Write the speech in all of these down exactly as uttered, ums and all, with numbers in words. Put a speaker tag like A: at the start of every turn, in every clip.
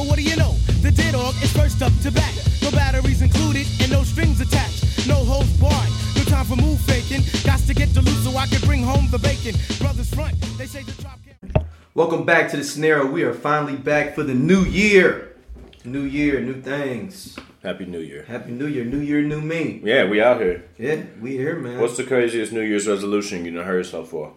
A: But what do you know? The dead dog is first up to bat. No batteries included and no strings attached. No holds barred. No time for move faking. Got to get to loose so I can bring home the bacon. Brothers front. They say the drop can't.
B: Welcome back to the Scenario. We are finally back for the new year. New year, new things.
C: Happy New Year.
B: Happy New Year. New year, new me.
C: Yeah, we out here.
B: Yeah, we here, man.
C: What's the craziest New Year's resolution you done heard so far?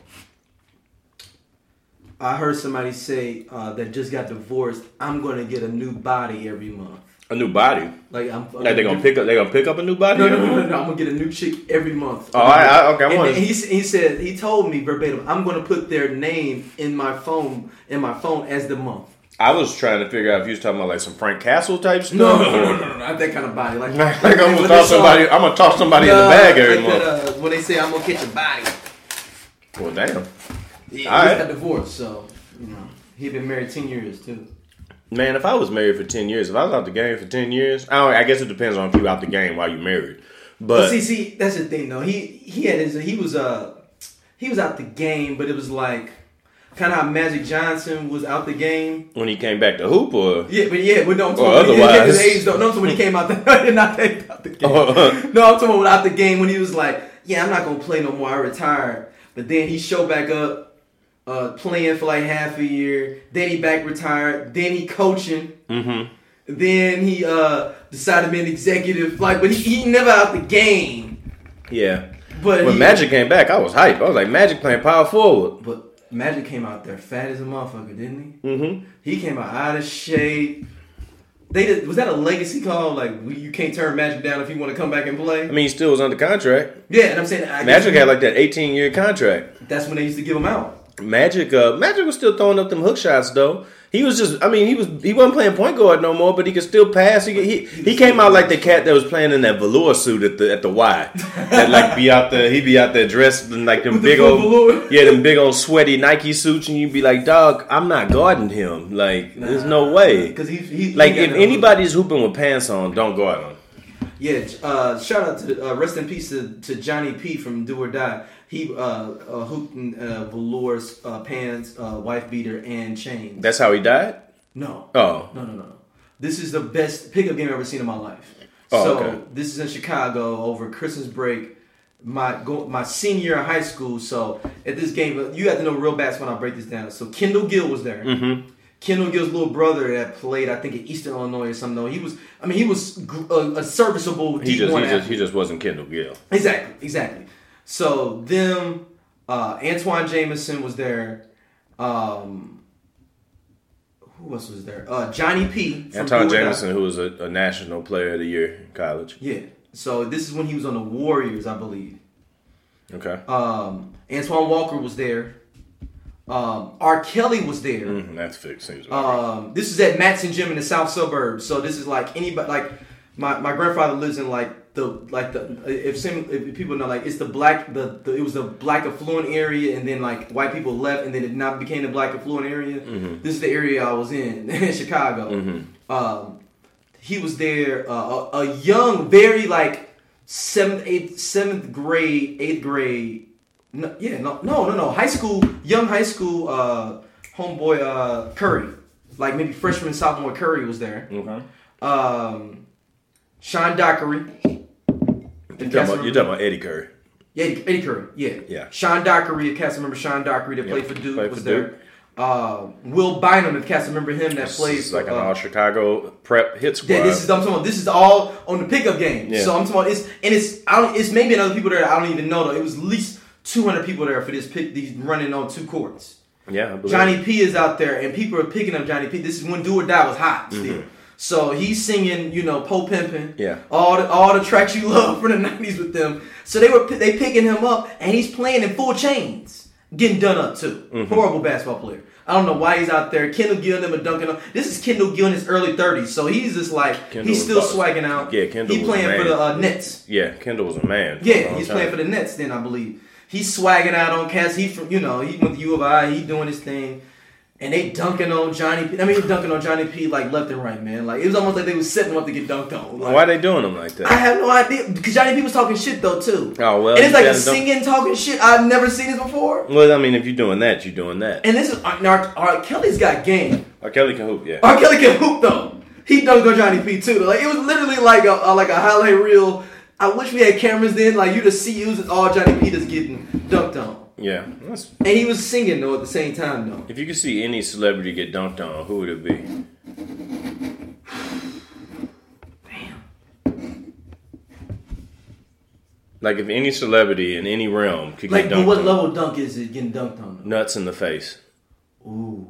B: I heard somebody say uh, that just got divorced. I'm going to get a new body every month.
C: A new body?
B: Like I'm.
C: Like they gonna pick up? They gonna pick up a new body?
B: No, no, no, no, no. I'm gonna get a new chick every month.
C: Oh, I, I, okay. I
B: and
C: want.
B: He he said he told me verbatim. I'm gonna put their name in my phone in my phone as the month.
C: I was trying to figure out if you was talking about like some Frank Castle type stuff.
B: No, no, no, no, no, not that kind of body. Like,
C: like I'm gonna toss somebody. I'm gonna toss somebody no, in the bag every
B: like
C: month.
B: That, uh, when they say I'm gonna catch a body.
C: Well, damn.
B: Yeah,
C: All
B: he
C: right.
B: got divorced, so you know he been married ten years too.
C: Man, if I was married for ten years, if I was out the game for ten years, I, don't, I guess it depends on if you out the game while you married. But
B: well, see, see, that's the thing though. He he had his he was uh he was out the game, but it was like. Kind of how Magic Johnson was out the game
C: when he came back to hoop, or
B: yeah, but yeah, but no, I'm talking
C: or
B: about
C: otherwise.
B: his age though. No, I'm talking when he came out the not that out the game. No, I'm talking about out the game when he was like, yeah, I'm not gonna play no more. I retired, but then he showed back up, uh, playing for like half a year. Then he back retired. Then he coaching.
C: Mm-hmm.
B: Then he uh, decided to be an executive. Like, but he, he never out the game.
C: Yeah,
B: but
C: when
B: he,
C: Magic came back, I was hyped. I was like, Magic playing power forward.
B: But Magic came out there fat as a motherfucker, didn't he?
C: Mm-hmm.
B: He came out out of shape. They did, was that a legacy call? Like you can't turn Magic down if you want to come back and play.
C: I mean, he still was under contract.
B: Yeah, and I'm saying I
C: Magic had like that eighteen year contract.
B: That's when they used to give him out.
C: Magic, uh, Magic was still throwing up them hook shots though. He was just, I mean, he was he wasn't playing point guard no more, but he could still pass. He could, he, he came out like the cat that was playing in that velour suit at the at the Y. That like be out there, he'd be out there dressed in like them
B: With
C: big
B: the
C: old,
B: velour.
C: yeah, them big old sweaty Nike suits, and you'd be like, dog, I'm not guarding him. Like, nah, there's no way.
B: Because he, he
C: like
B: he
C: if
B: no
C: anybody's hooping with pants on, don't guard him.
B: Yeah, uh, shout out to the, uh, rest in peace to, to Johnny P from Do or Die. He uh, uh, hooped in uh, velour uh, pants, uh, wife beater, and chains.
C: That's how he died?
B: No.
C: Oh.
B: No, no, no, no. This is the best pickup game I've ever seen in my life.
C: Oh,
B: so
C: okay.
B: This is in Chicago over Christmas break. My go, my senior year in high school. So at this game, you have to know real basketball when I break this down. So Kendall Gill was there.
C: Mm-hmm.
B: Kendall Gill's little brother that played, I think, at Eastern Illinois or something. No, he was. I mean, he was a, a serviceable
C: He
B: D
C: just
B: one
C: he just
B: athlete.
C: he just wasn't Kendall Gill.
B: Exactly, exactly. So them, uh, Antoine Jameson was there. Um, who else was there? Uh, Johnny P. From
C: Anton
B: Do or Die.
C: Jameson, who was a, a national player of the year in college.
B: Yeah. So this is when he was on the Warriors, I believe.
C: Okay.
B: Um, Antoine Walker was there. Um, R. Kelly was there.
C: Mm, that's fixed. Seems like
B: Um, this is at Matson Gym in the South Suburbs. So this is like anybody. Like my, my grandfather lives in like the like the if some if people know like it's the black the, the it was the black affluent area, and then like white people left, and then it now became the black affluent area.
C: Mm-hmm.
B: This is the area I was in in Chicago.
C: Mm-hmm.
B: Um, he was there. Uh, a, a young, very like seventh, eighth, seventh grade, eighth grade. No, yeah, no, no, no, no. High school, young high school, uh, homeboy uh, Curry, like maybe freshman, sophomore Curry was there.
C: Mm-hmm.
B: Um, Sean Dockery.
C: You're talking, about, you're talking about Eddie Curry.
B: Yeah, Eddie, Eddie Curry. Yeah,
C: Yeah.
B: Sean Dockery, if cast remember Sean Dockery that
C: Yeah,
B: played for Duke
C: played
B: was
C: for
B: there.
C: Duke.
B: Uh, Will Bynum, if cast remember him, that
C: This
B: played
C: is like
B: for,
C: an
B: uh,
C: all Chicago prep hit squad.
B: Yeah, this is I'm talking about. This is all on the pickup game.
C: Yeah.
B: So I'm talking about it's and it's I don't it's maybe another people there that I don't even know though. It was at least two hundred people there for this pick. These running on two courts.
C: yeah, I believe
B: Johnny
C: it.
B: P is out there, and people are picking up Johnny P. This is when Do or Die was hot still.
C: Mm-hmm.
B: So he's singing, you know, Po Pimpin',
C: Yeah.
B: all the all the tracks you love from the nineties with them. So they were they picking him up, and he's playing in full chains, getting done up too.
C: Mm-hmm.
B: Horrible basketball player. I don't know why he's out there. Kendall Gill and them are dunking on. This is Kendall Gill in his early thirties, so he's just like
C: Kendall
B: he's still
C: was-
B: swagging out.
C: yeah, Kendall
B: He
C: was
B: playing
C: a
B: for
C: man.
B: the uh, Nets.
C: Yeah, Kendall was a man. for a
B: Yeah,
C: long
B: he's
C: time.
B: playing for the Nets. Then I believe he's swagging out on cats. He from you know he went to U of I. He doing his thing. And they dunking on Johnny P. I mean, dunking on Johnny P like left and right, man. Like it was almost like they was setting him up to get dunked on. Like,
C: Why are they doing them like that?
B: I have no idea because Johnny P was talking shit though too.
C: Oh well,
B: and it's
C: you
B: like
C: gotta
B: singing, talking shit. I've never seen this before.
C: Well, I mean, if you're doing that, you're doing that.
B: And this is R. R. Kelly's got game.
C: R. Kelly can hoop, yeah.
B: R. Kelly can hoop though. He dunked on Johnny P too. Like it was literally like a, a like a highlight reel. I wish we had cameras then. Like you just see it was all Johnny P just getting dunked on.
C: Yeah, that's...
B: and he was singing though at the same time though.
C: If you could see any celebrity get dunked on, who would it be? Like if any celebrity in any realm could
B: like,
C: get dunked on.
B: Like, what level dunk is it getting dunked on? Though?
C: Nuts in the face.
B: Ooh.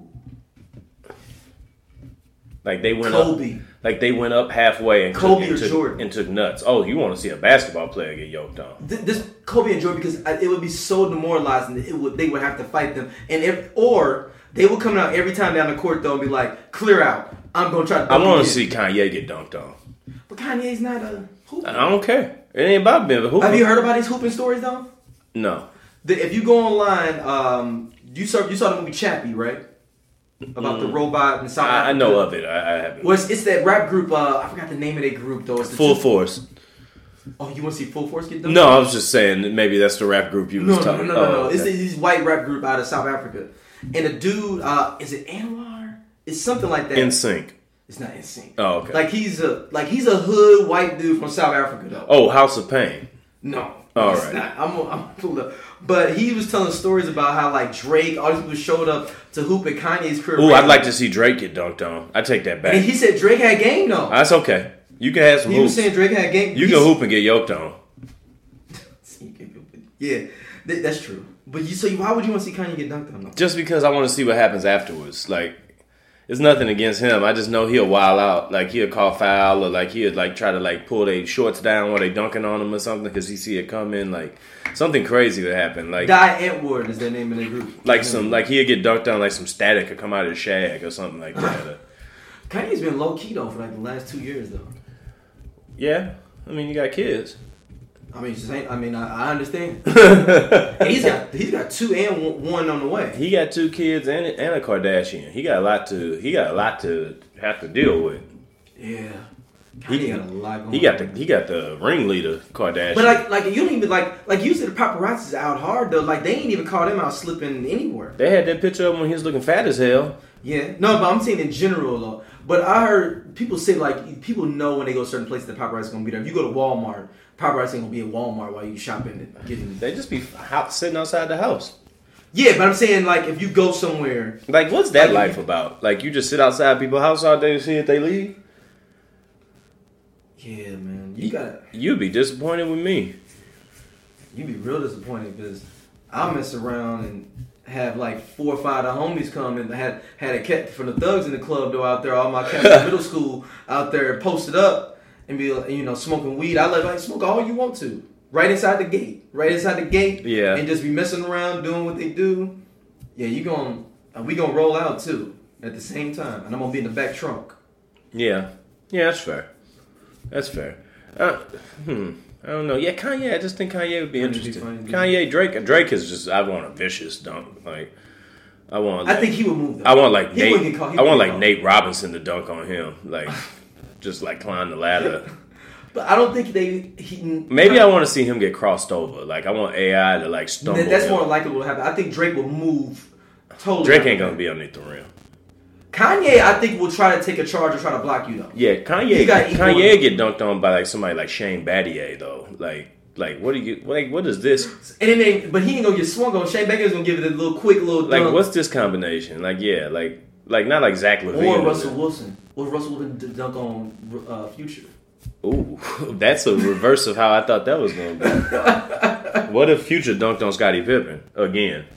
C: Like they went
B: Kobe.
C: up. Like they went up halfway and
B: Kobe
C: took, and
B: or
C: took,
B: Jordan
C: and took nuts. Oh, you want to see a basketball player get yoked on?
B: This Kobe and Jordan because it would be so demoralizing. It would they would have to fight them, and if or they would come out every time down the court though and be like, "Clear out. I'm gonna try to."
C: I want to see Kanye get dunked on.
B: But Kanye's not a hooper.
C: I don't care. It ain't about being a hooper.
B: Have you heard about his hooping stories though?
C: No.
B: The, if you go online, um, you saw you saw the movie Chappie, right? About mm. the robot in South Africa.
C: I know of it. I, I haven't.
B: Well, it's, it's that rap group. Uh, I forgot the name of that group though. It's the
C: Full
B: two-
C: Force.
B: Oh, you want to see Full Force get done?
C: No, I was just saying that maybe that's the rap group you
B: no,
C: was
B: no,
C: talking
B: no, no, no,
C: about.
B: no.
C: Oh,
B: It's
C: okay.
B: this white rap group out of South Africa, and the dude, uh, is it Anwar? It's something like that.
C: In Sync.
B: It's not In Sync.
C: Oh, okay.
B: Like he's a like he's a hood white dude from South Africa though.
C: Oh, House of Pain.
B: No.
C: All
B: it's
C: right.
B: Not. I'm I'm pulled up. But he was telling stories about how like Drake, all these people showed up to hoop at Kanye's crib.
C: Ooh, I'd like to see Drake get dunked on. I take that back.
B: And he said Drake had game though.
C: That's okay. You can have some
B: He was
C: hoops.
B: saying Drake had game.
C: You can hoop and get yoked on.
B: Yeah, th- that's true. But you so why would you want to see Kanye get dunked on though?
C: Just because I want to see what happens afterwards. Like, it's nothing against him. I just know he'll wild out. Like, he'll call foul or, like, he'll, like, try to, like, pull their shorts down while they dunking on him or something because he see it coming. Like, something crazy would happen. Like,
B: Die Antwoord is the name of the group.
C: like some, like, he'll get dunked on, like, some static could come out of the shag or something like that.
B: Kanye's been low-key, though, for, like, the last two years, though.
C: Yeah. I mean, you got kids.
B: I mean, just ain't, I mean, I, I understand. he's got he's got two and one on the way.
C: He got two kids and and a Kardashian. He got a lot to he got a lot to have to deal with.
B: Yeah, Kanye
C: He
B: got a lot going.
C: He got the
B: on.
C: he got the ringleader Kardashian.
B: But like like you don't even like like you said the paparazzi's out hard though. Like they ain't even caught him out slipping anywhere.
C: They had that picture of him when he was looking fat as hell.
B: Yeah, no, but I'm saying in general though. But I heard people say like people know when they go to certain places the paparazzi's gonna be there. If you go to Walmart, paparazzi ain't gonna be at Walmart while you shopping and getting.
C: They just be out, sitting outside the house.
B: Yeah, but I'm saying like if you go somewhere,
C: Like, what's that
B: Like,
C: life about? Like, you just sit outside people's house all day to see if they leave?
B: yeah, man, you got
C: You'd be disappointed with me.
B: you be real disappointed because I'll mess around and have like four or five of the homies come and had had a cat from the thugs in the club though out there, all my cats in middle school out there posted up and be you know smoking weed. I let like smoke all you want to. Right inside the gate. Right inside the gate.
C: Yeah.
B: And just be messing around doing what they do. Yeah, you gonna we gonna roll out too at the same time. And I'm gonna be in the back trunk.
C: Yeah. Yeah, that's fair. That's fair. Uh, hmm. I don't know. Yeah, Kanye. I just think Kanye would be
B: Kanye would be
C: interesting.
B: funny, dude.
C: Kanye, Drake. Drake is just. I want a vicious dunk. Like, I want. Like,
B: I think he would move though.
C: I want like
B: He wouldn't
C: Nate.
B: get caught. He
C: I want
B: wouldn't
C: like
B: get
C: Nate Robinson to dunk on him. Like, just like climb the ladder.
B: But I don't think they he
C: Maybe I want to see him get crossed over. Like, I want A I to like stumble.
B: That's
C: him.
B: more likely what will happen. I think Drake will move totally.
C: Drake ain't gonna be underneath the rim.
B: Kanye, I think, will try to take a charge and try to block you though.
C: Yeah, Kanye.
B: He got equal-
C: Kanye get dunked on by like somebody like Shane Battier though. Like, like what do you like? What is this?
B: And then they, but he ain't gonna get swung on. Shane Baker's gonna give it a little quick little
C: Like,
B: dunk.
C: what's this combination? Like, yeah, like, like not like Zach LaVine
B: or
C: or
B: Russell Wilson. Or Russell Wilson d- dunk on uh, Future.
C: Ooh, that's a reverse of how I thought that was going to be. What if Future dunked on Scottie Pippen again?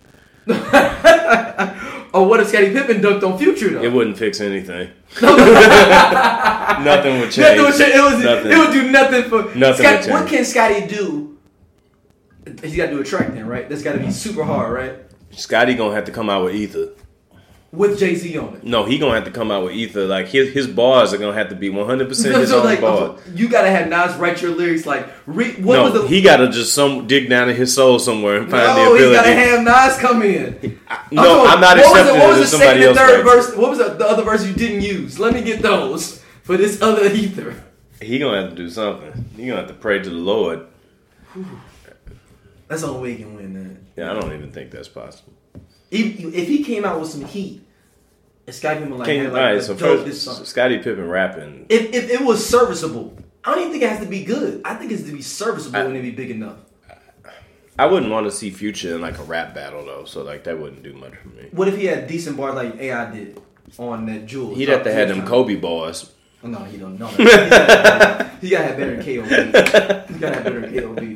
B: Or what if Scottie Pippen dunked on Future though?
C: It wouldn't fix anything.
B: nothing
C: Nothing would change.
B: would change. It, was,
C: Nothing.
B: it would do nothing for
C: Nothing
B: Scott,
C: would change.
B: what can Scotty do? He's got to do a track then, right? That's got to be super hard, right?
C: Scotty gonna have to come out with ether.
B: With Jay-Z on it.
C: No, he gonna have to come out with ether. Like his his bars are gonna have to be one hundred percent his
B: So,
C: own
B: like,
C: bars.
B: you got to have Nas write your lyrics like, re, what
C: No,
B: was the...
C: he gotta just some dig down in his soul somewhere and find
B: no,
C: the ability.
B: he's got to have Nas come in.
C: No, I'm not
B: what was
C: accepting
B: the, what
C: it
B: was
C: if
B: the
C: somebody
B: second and
C: else
B: third
C: writes
B: verse? What was the, the other verse you didn't use? Let me get those for this other ether.
C: it. He gonna have to do something. He gonna have to pray to the Lord.
B: That's the only way he can win that.
C: Yeah, I don't even think that's possible.
B: If, if he came out with some heat Scottie Pippen like,
C: Can you,
B: had, like
C: all right,
B: the
C: so
B: dope
C: first,
B: this song.
C: Scottie Pippen rapping.
B: If, if it was serviceable, I don't even think it has to be good. I think it's to be serviceable
C: I,
B: and to be big enough.
C: I wouldn't want to see Future in like a rap battle though, so like that wouldn't do much for me.
B: What if he had decent bars like A I did on that Jewel?
C: He'd have to have them Kobe bars.
B: Oh, no, he don't know. He gotta have better than K O B. He gotta have better than K O B.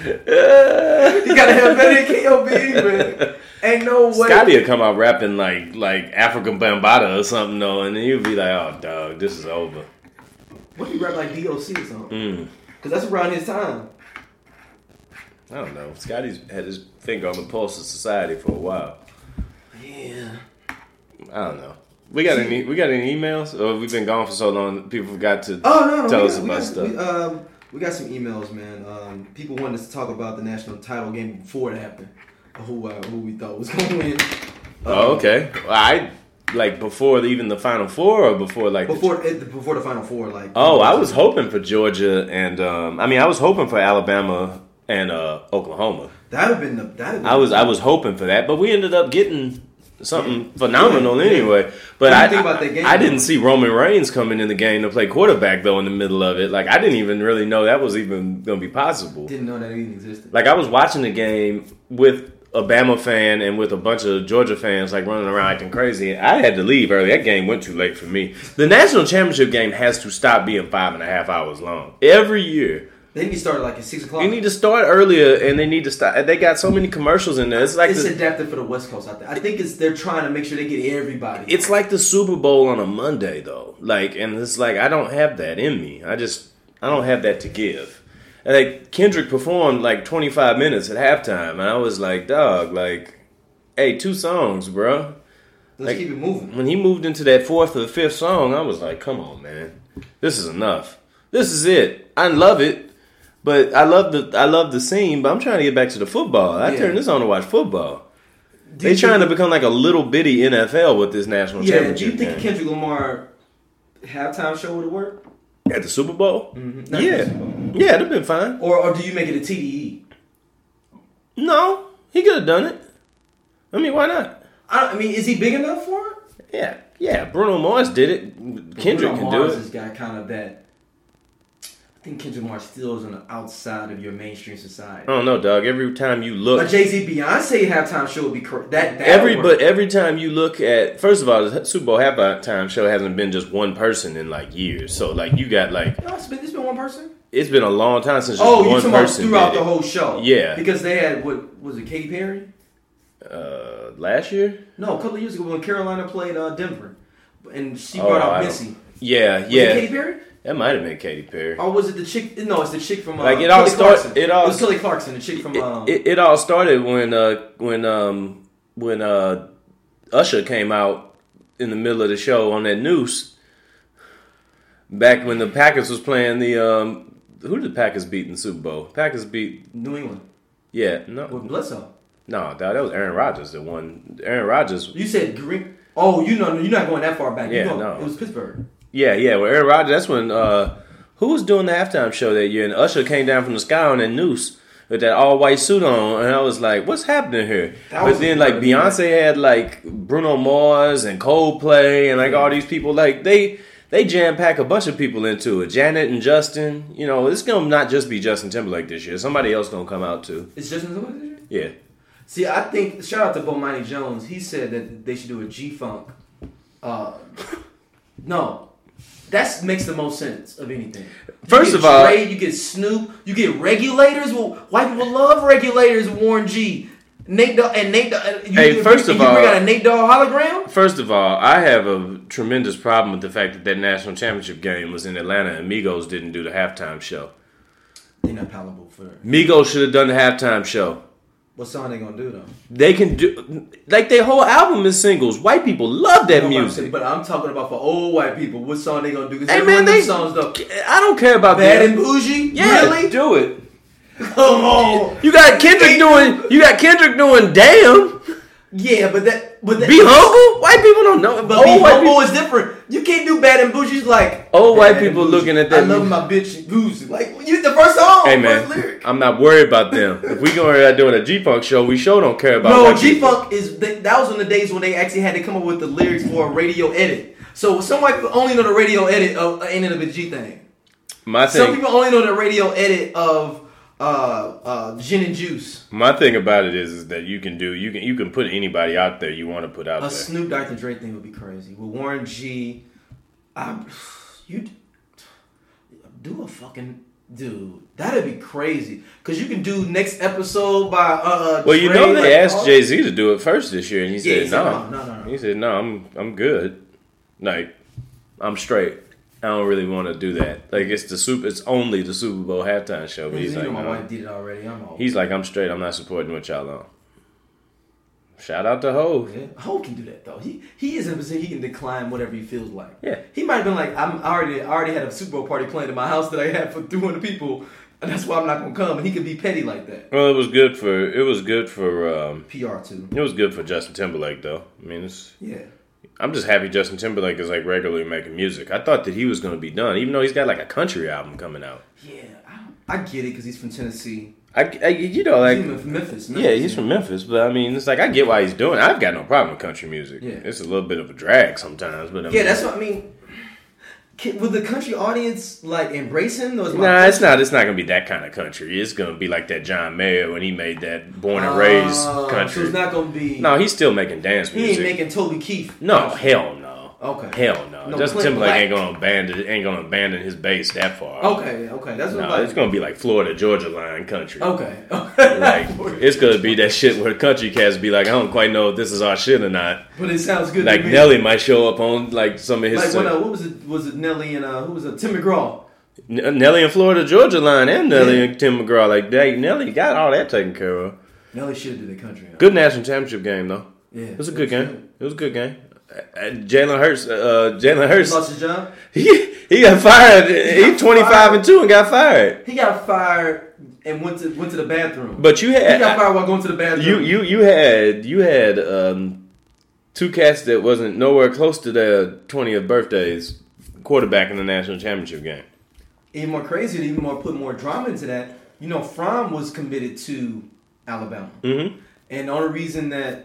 B: He gotta have better than K O B, man. Ain't no way.
C: Scotty would come out rapping like like African Bambaataa or something though, and then you'd be like, "Oh, dog, this is over."
B: What if he rap like D O C or something?
C: Mm.
B: Cause that's around his time.
C: I don't know. Scotty's had his finger on the pulse of society for a while.
B: Yeah.
C: I don't know. We got any? We got any emails? Or we've been gone for so long, people forgot to
B: Oh no, no
C: tell
B: we
C: us
B: got,
C: about
B: we got,
C: stuff.
B: We, um, we got some emails, man. Um, people wanted us to talk about the national title game before it happened. Who uh, who we thought was going to win?
C: Oh,
B: Um,
C: okay. Well, I like before the, even the Final Four, or before like the-
B: Before it, before the Final Four, like.
C: Oh, I was hoping for Georgia and um, I mean I was hoping for Alabama and uh, Oklahoma.
B: That'd have been the. That'd
C: I was I was hoping for that, but we ended up getting something
B: Yeah.
C: phenomenal
B: Yeah.
C: anyway. But
B: What do you
C: I
B: think about that game,
C: I
B: though?
C: didn't see Roman Reigns coming in the game to play quarterback though in the middle of it. Like I didn't even really know that was even going to be possible.
B: Didn't know that even existed.
C: Like I was watching the game with a Bama fan and with a bunch of Georgia fans like running around acting crazy. I had to leave early. That game went too late for me. The national championship game has to stop being five and a half hours long every year.
B: They need to start like at six o'clock.
C: You need to start earlier, and they need to start. They got so many commercials in there. It's like
B: It's
C: the,
B: adapted for the West Coast. I think. I think it's they're trying to make sure they get everybody.
C: it's like the Super Bowl on a Monday though. Like, and it's like I don't have that in me. I just I don't have that to give. And like Kendrick performed like twenty-five minutes at halftime, and I was like, dog, like, hey, two songs, bro.
B: Let's
C: like,
B: keep it moving.
C: When he moved into that fourth or fifth song, I was like, come on, man, this is enough. This is it. I love it. But I love the I love the scene, but I'm trying to get back to the football. I
B: Yeah.
C: turned this on to watch football.
B: Do
C: They
B: you
C: trying to
B: think-
C: become like a little bitty N F L with this national
B: Yeah. Do
C: championship
B: you think
C: game.
B: Kendrick Lamar halftime show would have worked?
C: At the Super Bowl?
B: Mm-hmm. Not
C: Yeah.
B: the Super Bowl.
C: Yeah, it'd have been fine.
B: Or or do you make it a T D E?
C: No, he could have done it. I mean, why not?
B: I, don't- I mean, is he big enough for it?
C: Yeah, yeah. Bruno Mars did it. Kendrick
B: Bruno
C: can
B: Mars
C: do
B: has
C: it.
B: got kind of that. I think Kendrick Lamar still is on the outside of your mainstream society.
C: I don't know, dog. Every time you look,
B: A Jay Z Beyonce halftime show would be correct. That, that
C: every
B: would work.
C: but every time you look at, first of all, the Super Bowl halftime show hasn't been just one person in like years. So like you got like
B: No, it's been, it's been one person.
C: it's been a long time since just
B: Oh, you
C: one
B: talking about
C: person
B: throughout
C: did
B: the
C: it.
B: whole show?
C: Yeah.
B: because they had what was it? Katy Perry?
C: Uh, last year.
B: No, a couple of years ago when Carolina played uh, Denver, and she
C: Oh,
B: brought
C: I
B: out
C: don't-
B: Missy.
C: Yeah,
B: Was
C: yeah.
B: it Katy Perry?
C: That might have been Katy Perry.
B: Or was it the chick? No, it's the chick from uh,
C: Like, it all
B: Kelly
C: start-
B: Clarkson.
C: it all-
B: was Kelly Clarkson, the chick from. Um,
C: It, it, it all started when uh when um when uh Usher came out in the middle of the show on that Noose. Back when the Packers was playing the um who did the Packers beat in the Super Bowl? Packers beat
B: New England
C: yeah no
B: with Bledsoe.
C: no dog, that was Aaron Rodgers that won. Aaron Rodgers
B: You said Green. Oh, you know, you're not going that far back.
C: Yeah,
B: you going,
C: no.
B: It was Pittsburgh.
C: yeah yeah well Aaron Rodgers, that's when uh who was doing the halftime show that year, and Usher came down from the sky on that Noose with that all white suit on, and I was like, what's happening here?
B: That
C: But
B: was
C: then like
B: incredible.
C: Beyonce had like Bruno Mars and Coldplay and like all these people, like they they jam pack a bunch of people into it. Janet and Justin, you know, it's gonna not just be Justin Timberlake this year. Somebody else gonna come out too.
B: It's Justin Timberlake.
C: Yeah.
B: See, I think shout out to Bomani Jones. He said that they should do a G Funk. Uh, no, that makes the most sense of anything. You
C: First
B: get
C: of all-
B: Dre, you get Snoop, you get Regulators. Well, white people love Regulators. Warren G, Nate Dogg, and Nate Dogg. You,
C: Hey,
B: you,
C: first
B: you,
C: of
B: you bring
C: all-
B: out a Nate Dogg hologram.
C: First of all, I have a tremendous problem with the fact that that national championship game was in Atlanta and Migos didn't do the halftime show.
B: They're not palatable for
C: Migos should have done the halftime show.
B: what song they gonna do though.
C: They can do like their whole album is singles. White people love that
B: You know what I'm
C: music.
B: saying? But I'm talking about for old white people. What song they gonna do? Because
C: Hey,
B: every
C: man,
B: one of them
C: they-
B: songs though.
C: I don't care about
B: Bad
C: that.
B: and Bougie.
C: Yeah,
B: Really?
C: do it.
B: Come on.
C: You got Kendrick doing. You got Kendrick doing. Damn.
B: Yeah, but that but that,
C: Be humble. White people don't know.
B: But
C: old
B: be
C: white
B: humble is different. You can't do bad and bougie like
C: Old white
B: bad and
C: people
B: bougie.
C: looking at that
B: I love
C: music.
B: my bitch bougie. Like you, the first song,
C: Hey man,
B: first lyric.
C: I'm not worried about them. If we going out doing a G-Funk show, we sure don't care about.
B: No,
C: white people.
B: G-Funk is that was in the days when they actually had to come up with the lyrics for a radio edit. So some white people only know the radio edit of Ain't It a G thing.
C: My
B: Some
C: thing,
B: people only know the radio edit of uh, uh, Gin and Juice.
C: my thing about it is, is that you can do, you can, you can put anybody out there you want to put out
B: A
C: there.
B: Snoop Doctor Dre thing would be crazy. With Warren G, I, you do a fucking dude. That'd be crazy. Cause you can do next episode by uh.
C: Well, you
B: Dre,
C: know they
B: like,
C: asked
B: all-
C: Jay Z to do it first this year, and he
B: Yeah,
C: said
B: he said
C: no.
B: no, no, no, no.
C: He said no. I'm I'm good. Like I'm straight. I don't really want to do that. Like it's the super. It's only the Super Bowl halftime show. But he's
B: you
C: like,
B: know my
C: no.
B: wife did it already. I'm all.
C: He's like, I'm straight. I'm not supporting what y'all on. Shout out to Hov.
B: Yeah. Ho can do that though. He he is in a position he can decline whatever he feels like.
C: Yeah.
B: He might have been like, I'm I already I already had a Super Bowl party planned in my house that I had for three hundred people, and that's why I'm not gonna come. And he could be petty like that.
C: Well, it was good for it was good for um,
B: P R too.
C: it was good for Justin Timberlake though. I mean, it's
B: Yeah.
C: I'm just happy Justin Timberlake is like regularly making music. I thought that he was going to be done, even though he's got like a country album coming out.
B: Yeah. I, I get it because he's from Tennessee.
C: I, I you know like
B: he's from Memphis. Memphis.
C: yeah, he's from Memphis, but I mean it's like I get why he's doing it. I've got no problem with country music.
B: Yeah.
C: It's a little bit of a drag sometimes, but I
B: Yeah,
C: mean,
B: that's what I mean. Can, will the country audience like embrace him? Or is my
C: Nah, it's
B: question-
C: not. It's not gonna be that kind of country. It's gonna be like that John Mayer when he made that Born and Raised
B: Oh,
C: country.
B: So it's not gonna be.
C: No, he's still making dance
B: he ain't
C: music.
B: making Toby Keith.
C: no, hell no.
B: Okay.
C: Hell no.
B: No,
C: Justin
B: Clint
C: Timberlake
B: Black.
C: ain't gonna abandon ain't gonna abandon his base that far.
B: Okay. Okay. That's what
C: No,
B: I'm
C: it's
B: like.
C: gonna be like Florida Georgia line country.
B: Okay. Okay.
C: Like it's gonna be that shit where country cats be like, I don't quite know if this is our shit or not.
B: But it sounds good.
C: Like
B: to me.
C: Nelly might show up on like some of his.
B: Like when uh, what was it? Was it Nelly and uh, who was it? Tim McGraw.
C: N- Nelly and Florida Georgia line and Nelly
B: Yeah.
C: and Tim McGraw. Like they, Nelly got all that taken care of.
B: Nelly should have did the country.
C: Good national championship game though.
B: Yeah.
C: It was a good game. It was a good game. Uh, Jalen Hurts. Uh, Jalen
B: He
C: Hurts.
B: lost his job.
C: He he got fired. He
B: got
C: twenty five
B: fired.
C: and two and got fired.
B: He got fired and went to went to the bathroom.
C: But you
B: he got
C: had
B: fired while going to the bathroom.
C: you you you had you had um, two cats that wasn't nowhere close to their twentieth birthdays quarterback in the national championship game.
B: Even more crazy, even more put more drama into that. You know, Fromm was committed to Alabama,
C: Mm-hmm.
B: and the only reason that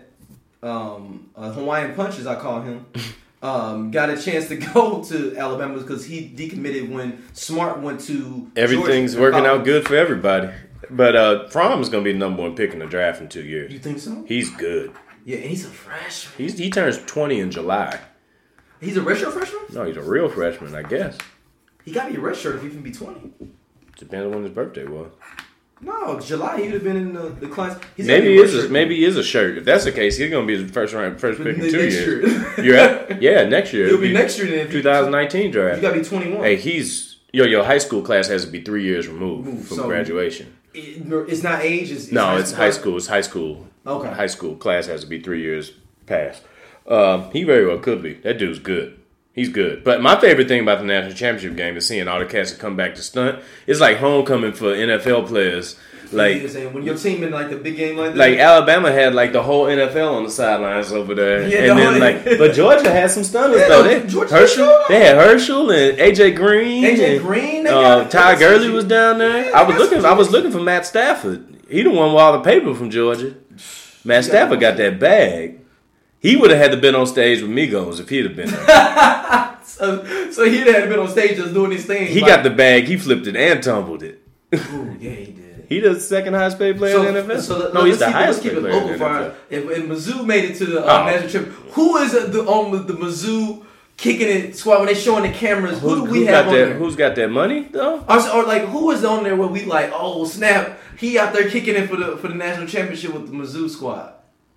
B: um, uh, Hawaiian Punch, as I call him, um, got a chance to go to Alabama was because he decommitted when Smart went to.
C: Everything's
B: Georgia.
C: working
B: Uh,
C: out good for everybody. But uh, Fromm is going to be the number one pick in the draft in two years.
B: You think so?
C: He's good.
B: Yeah, and he's a freshman.
C: He's he turns twenty in July.
B: He's a redshirt freshman.
C: No, he's a real freshman, I guess.
B: He got to be a redshirt if he can be twenty.
C: Depends on when his birthday was.
B: No, July he would have been in the, the class. He's gotta
C: Maybe
B: be
C: he is a,
B: redshirt.
C: maybe he is a shirt. If that's the case, he's going to be the first round first pick in
B: Next
C: two
B: year.
C: years. You're right. Yeah, next year.
B: He'll
C: It'll
B: be next year then. if he-
C: twenty nineteen
B: You
C: draft.
B: got to be twenty-one.
C: Hey, he's yo your high school class has to be three years removed
B: Move,
C: from
B: so-
C: graduation.
B: It- it's not age. It's, it's
C: No, it's high school. It's high school.
B: Okay.
C: High school class has to be three years past. Um, he very well could be. That dude's good. He's good. But my favorite thing about the national championship game is seeing all the cats that come back to stunt. It's like homecoming for N F L players. Like,
B: You're saying, when your team in like the big game like that.
C: like Alabama had like the whole N F L on the sidelines over there,
B: Yeah,
C: and
B: the
C: then
B: whole-
C: like, but Georgia had some stunners
B: Yeah,
C: though. They,
B: Georgia
C: Herschel,
B: showed up.
C: they had Herschel and A J Green.
B: A J
C: and,
B: Green, they
C: uh,
B: got-
C: Ty
B: they got
C: Gurley
B: some-
C: was down there.
B: Yeah,
C: I
B: they
C: was
B: got
C: looking.
B: some-
C: I was looking for Matt Stafford. He the one with all the paper from Georgia. Matt Stafford got that bag. He would have had to been on stage with Migos if he'd have been there.
B: So, so he had been on stage just doing his thing.
C: He
B: like,
C: got the bag. He flipped it and tumbled it.
B: Ooh, yeah, he did.
C: He the second highest paid player in the N F L.
B: So, so
C: no,
B: let's
C: he's the
B: keep,
C: highest
B: let's keep
C: paid
B: it
C: player in
B: local
C: the
B: for
C: N F L.
B: our- if, if Mizzou made it to the uh,
C: Oh.
B: national championship, who is the on the, the Mizzou kicking it squad when they showing the cameras? Who,
C: Who,
B: do we
C: who
B: have
C: got
B: on
C: that?
B: there?
C: Who's got that money though?
B: Or, or like who is on there where we like, oh snap, he out there kicking it for the for the national championship with the Mizzou squad?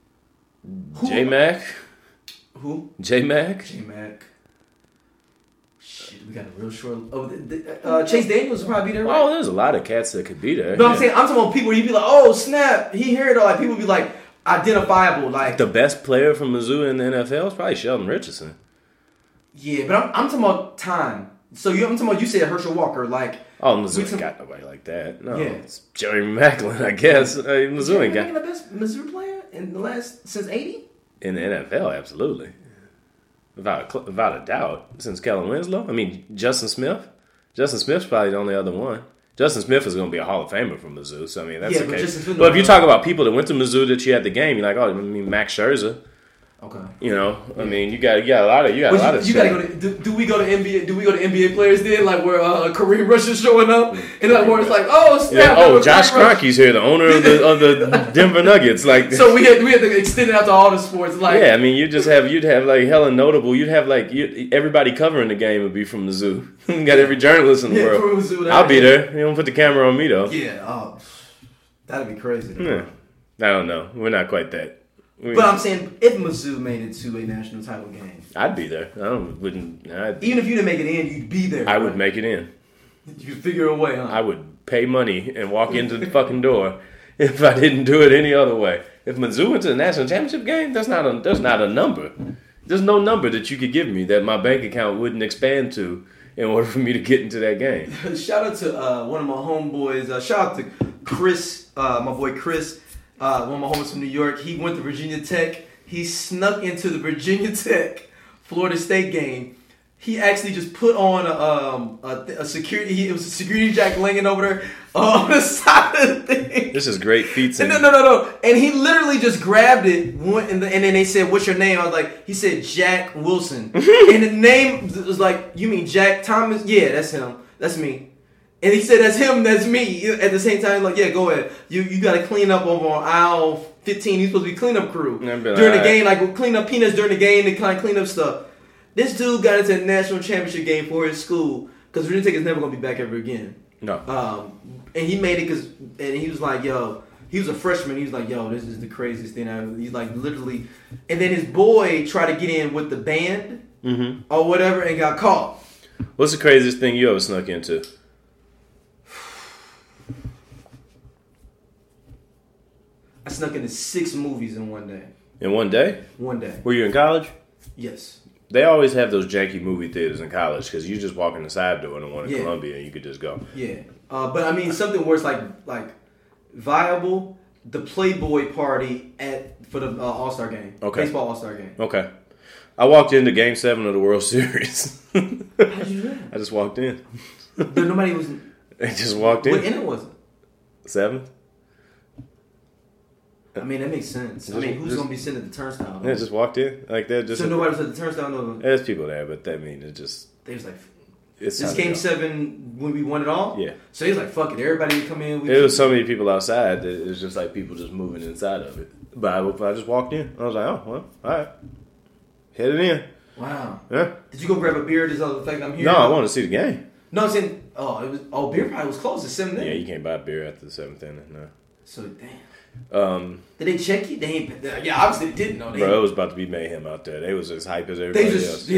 B: Who?
C: J Mac.
B: Who?
C: J Mac.
B: J Mac. Shit, we got a real short. Oh, the, the, uh, Chase Daniels will probably be there. Right?
C: Oh, there's a lot of cats that could be there.
B: But I'm
C: Yeah.
B: saying, I'm talking about people where you be like, oh snap, he here though. Like people be like identifiable, like
C: The best player from Mizzou in the N F L is probably Sheldon Richardson.
B: yeah. But I'm, I'm talking about time. So you, I'm talking about you said Herschel Walker, like
C: Oh, Mizzou
B: We
C: ain't
B: took-
C: got nobody like that. No,
B: Yeah.
C: it's Jerry Macklin, I guess. Uh, Mizzou ain't
B: Is he
C: got.
B: the best Missouri player in the last since eighty.
C: In the N F L, absolutely. Without a, without a doubt. Since Kellen Winslow. I mean, Justin Smith. Justin Smith's probably the only other one. Justin Smith is going to be a Hall of Famer from Mizzou. So, I mean, that's
B: yeah,
C: the
B: but
C: case.
B: But
C: if you talk about people that went to Mizzou that you had the game, you're like, oh, I mean, Max Scherzer.
B: Okay.
C: You know, I mean, you got you got a lot of you got
B: Well,
C: a lot
B: you,
C: of.
B: You gotta go to. Do, do we go to N B A? Do we go to N B A players then? Like where uh, Kareem Rush is showing up, and like where it's like, oh snap!
C: Yeah, oh, Josh
B: Kareem Rush.
C: Kroenke's here, the owner of the of the Denver Nuggets. Like,
B: so we had we had to extend it out to all the sports. Like,
C: yeah, I mean, you just have you'd have like hella notable. You'd have like you, everybody covering the game would be from the zoo. You got every journalist in the
B: yeah,
C: world.
B: Zoo,
C: I'll be there. You don't put the camera on me though.
B: Yeah, oh, that'd be crazy.
C: Yeah. I don't know. We're not quite that. We,
B: but I'm saying, if Mizzou made it to a national title game,
C: I'd be there. I don't, wouldn't. I'd,
B: even if you didn't make it in, you'd be there.
C: I
B: right?
C: would make it in.
B: You'd figure a way, huh?
C: I would pay money and walk into the fucking door if I didn't do it any other way. If Mizzou went to the national championship game, that's not a that's not a number. There's no number that you could give me that my bank account wouldn't expand to in order for me to get into that game.
B: Shout out to uh, one of my homeboys. Uh, shout out to Chris, uh, my boy Chris, uh, one of my homies from New York. He went to Virginia Tech. He snuck into the Virginia Tech Florida State game. He actually just put on a, um, a, a security. He, it was a security jack laying over there on the side of the thing.
C: This is great feats.
B: And no, no, no, no. And he literally just grabbed it. Went in the, and then they said, "What's your name?" I was like, "He said Jack Wilson." And the name was like, "You mean Jack Thomas?" Yeah, that's him. That's me. And he said, "That's him. That's me." At the same time, like, "Yeah, go ahead. You you got to clean up over on aisle fifteen. You're supposed to be cleanup crew
C: Like,
B: during the game. Like, we'll clean up peanuts during the game and kind of clean up stuff." This dude got into a national championship game for his school because Virginia Tech is never going to be back ever again.
C: No.
B: Um, and he made it because, and he was like, "Yo," he was a freshman. He was like, "Yo, this is the craziest thing ever." He's like, literally, and then his boy tried to get in with the band
C: Mm-hmm.
B: or whatever and got caught.
C: What's the craziest thing you ever snuck into?
B: I snuck into six movies in one day.
C: In one day?
B: One day.
C: Were you in college?
B: Yes.
C: They always have those janky movie theaters in college because you just walk in the side door in the one in
B: Yeah.
C: Columbia and you could just go.
B: Yeah. Uh, but I mean, something where it's like like viable. The Playboy party at for the uh, All Star game.
C: Okay.
B: Baseball All Star game.
C: Okay. I walked into Game Seven of the World Series.
B: How did you do that?
C: I just walked in.
B: There, nobody was.
C: I just walked in.
B: What inning was it?
C: Seventh.
B: I mean, that makes sense. I
C: Just-
B: mean, who's
C: just-
B: gonna be sitting at the turnstile?
C: Yeah, just walked in like that. Just
B: so nobody was at the turnstile. No,
C: there's people there, but that mean it just
B: they was like,
C: it's
B: this
C: time to
B: game
C: go.
B: seven when we won it all.
C: Yeah.
B: So he was like, fuck it, everybody come in. We
C: There was so many people outside that it was just like people just moving inside of it. But I, I just walked in. I was like, oh well, all right, headed in.
B: Wow.
C: Yeah.
B: Did you go grab a beer? Just the fact I'm here.
C: No, I wanted to see the game.
B: No, I'm saying, oh, it was. Oh, beer probably was closed at seven.
C: Yeah, you can't buy beer after the seventh inning. No.
B: So damn.
C: Um,
B: Did they check you? They ain't. Yeah, obviously they didn't know. They
C: bro, it was about to be mayhem out there. They was as hype as everybody
B: They just
C: else.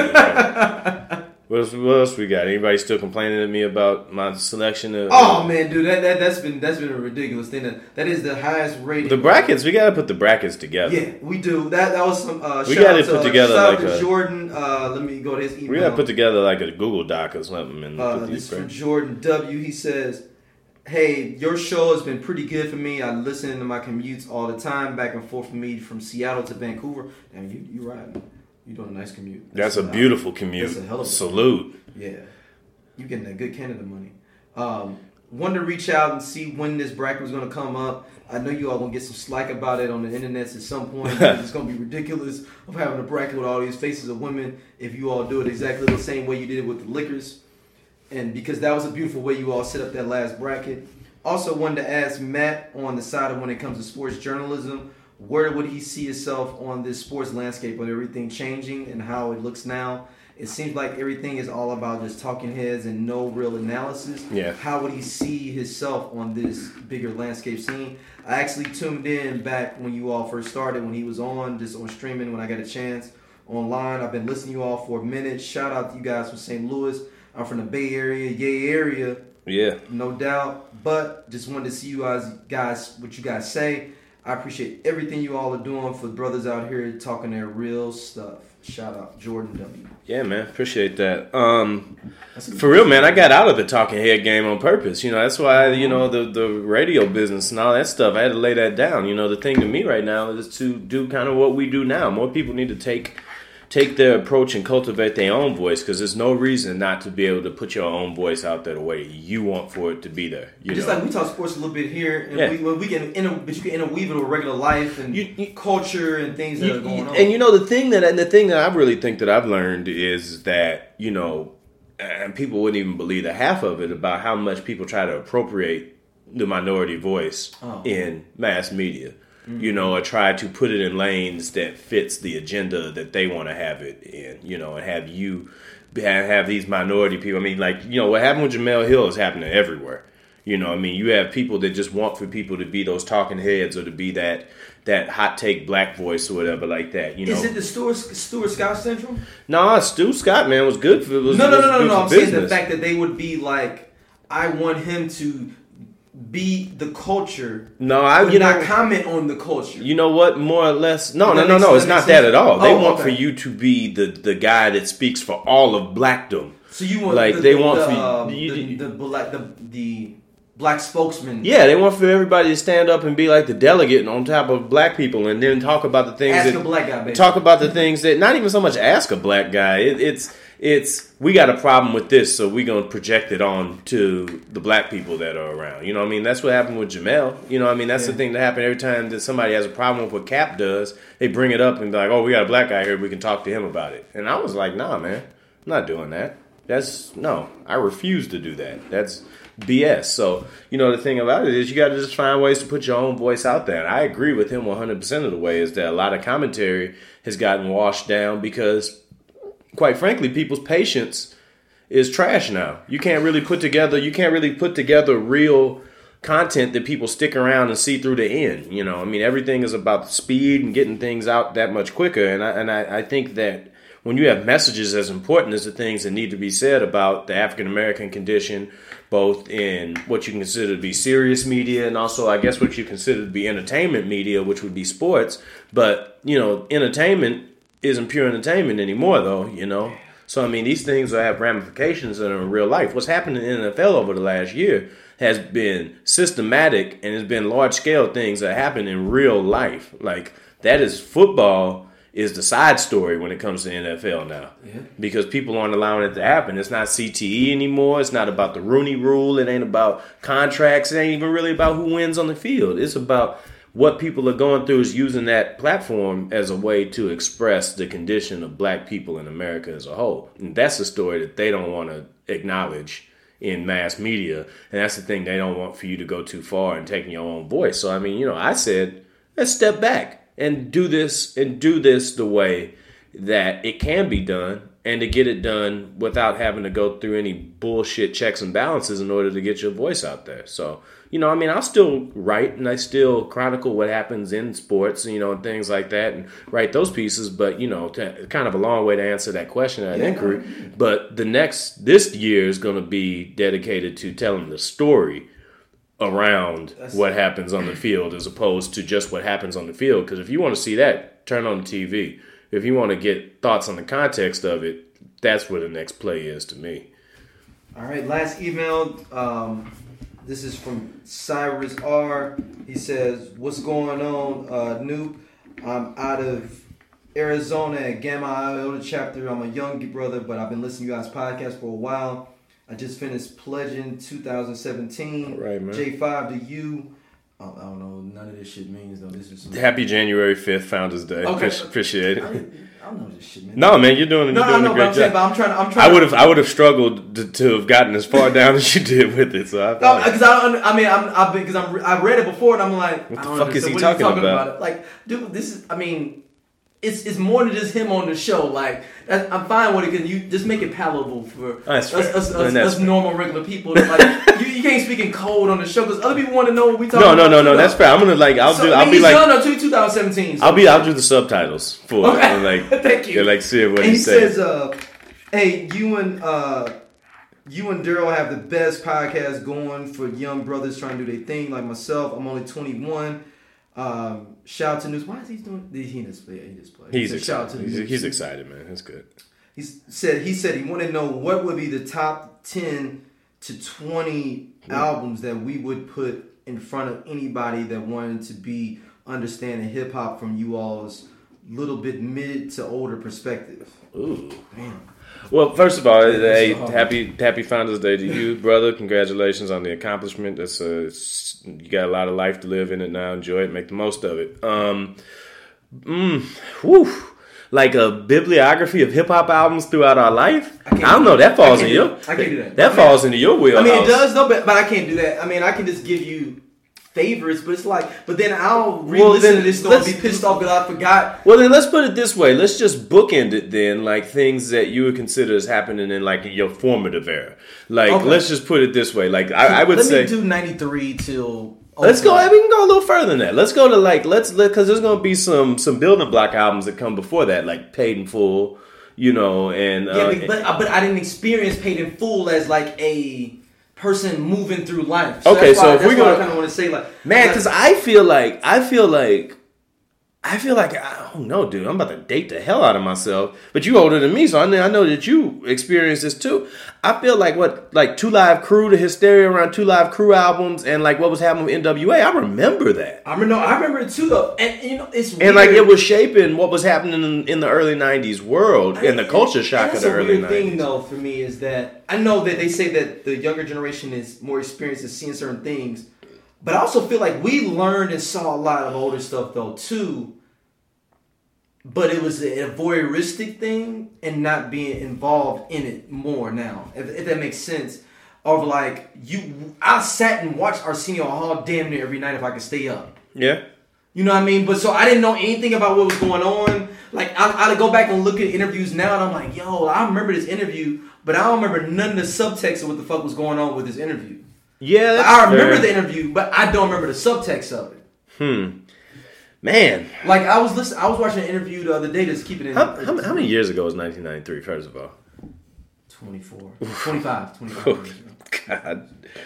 B: yeah.
C: What else, what else we got? Anybody still complaining to me about my selection of
B: Oh man, dude, that, that that's been that's been a ridiculous thing. That that is the highest rated.
C: the brackets? We gotta put the brackets together.
B: Yeah, we do. That that was some. Uh,
C: We
B: shout
C: gotta
B: out to,
C: put
B: uh,
C: together
B: shout out
C: like
B: to
C: a-
B: Jordan. Uh, let me go to his email.
C: We gotta put together like a Google Doc or something and
B: Uh,
C: put
B: this
C: these
B: is from
C: brackets.
B: Jordan W. He says, "Hey, your show has been pretty good for me. I listen to my commutes all the time, back and forth from me from Seattle to Vancouver. Damn, you you right. You doing a nice commute.
C: That's a
B: uh,
C: beautiful commute.
B: that's a hell of a-
C: Salute.
B: Yeah, you getting that good Canada money. Um, wanted to reach out and see when this bracket was going to come up. I know you all going to get some slack about it on the internet at some point. It's going to be ridiculous of having a bracket with all these faces of women if you all do it exactly the same way you did it with the liquors. And because that was a beautiful way you all set up that last bracket. Also wanted to ask Matt on the side of when it comes to sports journalism, where would he see himself on this sports landscape with everything changing and how it looks now? It seems like everything is all about just talking heads and no real analysis.
C: Yeah.
B: How would he see himself on this bigger landscape scene? I actually tuned in back when you all first started, when he was on, just on streaming when I got a chance online. I've been listening to you all for a minute. Shout out to you guys from Saint Louis. I'm from the Bay Area, Yay area,
C: Yeah.
B: no doubt. But just wanted to see you guys, guys, what you guys say. I appreciate everything you all are doing for the brothers out here talking their real stuff. Shout out Jordan W.
C: Yeah, man, appreciate that. Um, for real, man, I got out of the talking head game on purpose. You know, that's why, you know, the, the radio business and all that stuff, I had to lay that down. You know, the thing to me right now is to do kind of what we do now. More people need to take take their approach and cultivate their own voice, because there's no reason not to be able to put your own voice out there the way you want for it to be there. You
B: Just
C: know?
B: like we talk sports a little bit here, and
C: Yeah.
B: we, when we can, inter, but you can interweave it with regular life and
C: You- you-
B: culture and things that
C: You-
B: are going
C: you-
B: on.
C: And you know the thing that and the thing that I really think that I've learned is that, you know, and people wouldn't even believe the half of it about how much people try to appropriate the minority voice
B: Oh.
C: in mass media. You know, or try to put it in lanes that fits the agenda that they want to have it in, you know, and have you have, have these minority people. I mean, like, you know, what happened with Jemele Hill is happening everywhere. You know, I mean, you have people that just want for people to be those talking heads or to be that that hot take black voice or whatever like that. You know,
B: Is it the Stuart, Stuart Scott syndrome?
C: no, Stu Scott, man, was good for was,
B: No, no,
C: was
B: no, no,
C: good
B: no.
C: for
B: I'm saying the
C: business.
B: fact that they would be like, I want him to be the culture.
C: No, I
B: Would
C: you
B: not
C: know
B: comment on the culture.
C: You know what? More or less, no,
B: Does
C: no,
B: that
C: no,
B: make-
C: no.
B: does
C: It's
B: that
C: not
B: make
C: that
B: sense?
C: at all. They
B: Oh,
C: want
B: okay.
C: for you to be the the guy that speaks for all of blackdom.
B: So you want
C: Like,
B: the,
C: they
B: the,
C: want
B: the,
C: for you-
B: um,
C: you-
B: the,
C: you-
B: the, black the the black spokesman.
C: Yeah, they want for everybody to stand up and be like the delegate on top of black people, and then talk about the things
B: Ask
C: that
B: a black guy, baby.
C: talk about the things that not even so much ask a black guy. It, it's it's we got a problem with this, so we gonna project it on to the black people that are around. You know what I mean? That's what happened with Jamel. You know what I mean? That's
B: Yeah.
C: the thing that happened every time that somebody has a problem with what Cap does. They bring it up and be like, "Oh, we got a black guy here. We can talk to him about it." And I was like, "Nah, man, I'm not doing that. That's no. I refuse to do that. That's B S." So, you know, the thing about it is you got to just find ways to put your own voice out there. And I agree with him one hundred percent of the way is that a lot of commentary has gotten washed down because, quite frankly, people's patience is trash now. You can't really put together, you can't really put together real content that people stick around and see through the end. You know, I mean, everything is about speed and getting things out that much quicker. And I, and I, I think that when you have messages as important as the things that need to be said about the African American condition, both in what you consider to be serious media and also, I guess, what you consider to be entertainment media, which would be sports. But, you know, entertainment isn't pure entertainment anymore, though, you know. So, I mean, these things have ramifications that are in real life. What's happened in the N F L over the last year has been systematic and has been large-scale things that happen in real life. Like, that is football is the side story when it comes to the N F L now.
B: Yeah.
C: Because people aren't allowing it to happen. It's not C T E anymore. It's not about the Rooney Rule. It ain't about contracts. It ain't even really about who wins on the field. It's about what people are going through is using that platform as a way to express the condition of black people in America as a whole. And that's a story that they don't want to acknowledge in mass media. And that's the thing they don't want for you to go too far and taking your own voice. So, I mean, you know, I said, let's step back and do this and do this the way that it can be done and to get it done without having to go through any bullshit checks and balances in order to get your voice out there. So, you know, I mean, I'll still write and I still chronicle what happens in sports, you know, and things like that and write those pieces. But, you know, to, kind of a long way to answer that question, that
B: Yeah.
C: inquiry. But the next, this year is going to be dedicated to telling the story around
B: That's-
C: what happens on the field as opposed to just what happens on the field. Because if you want to see that, turn on the T V. If you want to get thoughts on the context of it, that's where the next play is to me.
B: All right, last email. Um, this is from Cyrus R. He says, "What's going on, uh, Noob? I'm out of Arizona at Gamma Iota chapter. I'm a young brother, but I've been listening to you guys' podcast for a while. I just finished pledging two thousand seventeen.
C: All right, man.
B: J five to you. Oh, I don't know. None of this shit means though. This is some,
C: Happy January fifth, Founders Day.
B: Okay.
C: Appreci- Appreciate
B: I,
C: it.
B: I don't know this shit, man.
C: No, man, you're doing,
B: no,
C: you're doing
B: no,
C: a
B: no. But
C: great
B: I'm saying,
C: job.
B: but I'm trying. I'm trying.
C: I would have, I would have struggled to, to have gotten as far down as you did with it. So I
B: No,
C: thought,
B: because I don't. I mean, I'm. I've been because I'm. I read it before, and I'm like,
C: What
B: I
C: the
B: don't
C: fuck is
B: understand.
C: he
B: What are you
C: talking about?
B: It? Like, dude, this is. I mean, it's it's more than just him on the show. Like, that, I'm fine with it because you just make it palatable for
C: That's
B: us,
C: fair.
B: us,
C: And
B: us,
C: that's
B: us normal regular people. Like, you, you can't speak in code on the show because other people want to know what we talking
C: no,
B: about.
C: no, no, no.
B: too,
C: That's
B: though.
C: fair. I'm gonna like, I'll
B: So,
C: do,
B: I
C: I'll
B: mean,
C: be
B: he's
C: like,
B: young, though, too, twenty seventeen. So.
C: I'll be, I'll do the subtitles for it.
B: Okay.
C: And like,
B: Thank you.
C: yeah, like see what
B: And
C: he
B: he
C: says.
B: says, uh, "Hey, you and uh, you and Daryl have the best podcast going for young brothers trying to do their thing. Like myself, I'm only twenty-one. Um, shout out to News. Why is he doing? He just play. He just play.
C: He's
B: So shout out
C: excited.
B: to
C: He's,
B: News.
C: he's excited, man. That's good.
B: He said he said he wanted to know what would be the top ten to twenty
C: Hmm.
B: albums that we would put in front of anybody that wanted to be understanding hip hop from you all's little bit mid to older perspective.
C: Ooh.
B: Damn.
C: Well, first of all, hey,
B: so hard.
C: happy Happy Founders Day to you, brother. Congratulations on the accomplishment. That's uh, it's, you got a lot of life to live in it now. Enjoy it. Make the most of it. Um, mm, whew. Like a bibliography of hip hop albums throughout our life.
B: I can't
C: I, don't
B: do
C: know.
B: that.
C: That falls
B: I
C: in
B: can't
C: your.
B: do that. I can't do that.
C: That
B: I
C: falls into your wheelhouse.
B: I mean, it does though, but, but I can't do that. I mean, I can just give you favorites, but it's like, but then I'll re-listen
C: then
B: to this story and
C: let's-
B: be pissed off because I forgot.
C: Well, then let's put it this way. Let's just bookend it then, like things that you would consider as happening in like your formative era. Like,
B: Okay.
C: let's just put it this way. Like, I, I would
B: Let
C: say.
B: me do ninety-three till.
C: Let's go.
B: okay.
C: We can go a little further than that. Let's go to like let's because there's gonna be some some building block albums that come before that, like Paid in Full, you know, and uh,
B: Yeah, but, but but I didn't experience Paid in Full as like a person moving through life.
C: Okay,
B: that's
C: so
B: why,
C: if
B: that's
C: we're
B: why
C: gonna-
B: I kind of want to say like
C: man,
B: like,
C: because I feel like I feel like I feel like I don't know, dude. I'm about to date the hell out of myself. But you older than me, so I know, I know that you experienced this too. I feel like what like Two Live Crew, the hysteria around Two Live Crew albums, and like what was happening with N W A. I remember that.
B: I remember, no, I remember it too though, and you know it's weird.
C: And like it was shaping what was happening in, in the early nineties world and the culture shock
B: and
C: of the
B: that's a
C: early
B: weird thing
C: nineties.
B: though for me is that I know that they say that the younger generation is more experienced in seeing certain things, but I also feel like we learned and saw a lot of older stuff though too. But it was a voyeuristic thing and not being involved in it more now, if, if that makes sense. Of like you, I sat and watched Arsenio Hall damn near every night if I could stay up.
C: Yeah.
B: You know what I mean? But so I didn't know anything about what was going on. Like I, I'd go back and look at interviews now, and I'm like, yo, I remember this interview, but I don't remember none of the subtext of what the fuck was going on with this interview.
C: Yeah, that's
B: I remember
C: fair.
B: the interview, but I don't remember the subtext of it.
C: Hmm. Man.
B: Like I was listening, I was watching an interview the other day. Just keep it in.
C: How, how, how many years ago was nineteen ninety-three, first of all?
B: twenty-four, twenty-five, twenty-five
C: Oh,
B: years ago.
C: God.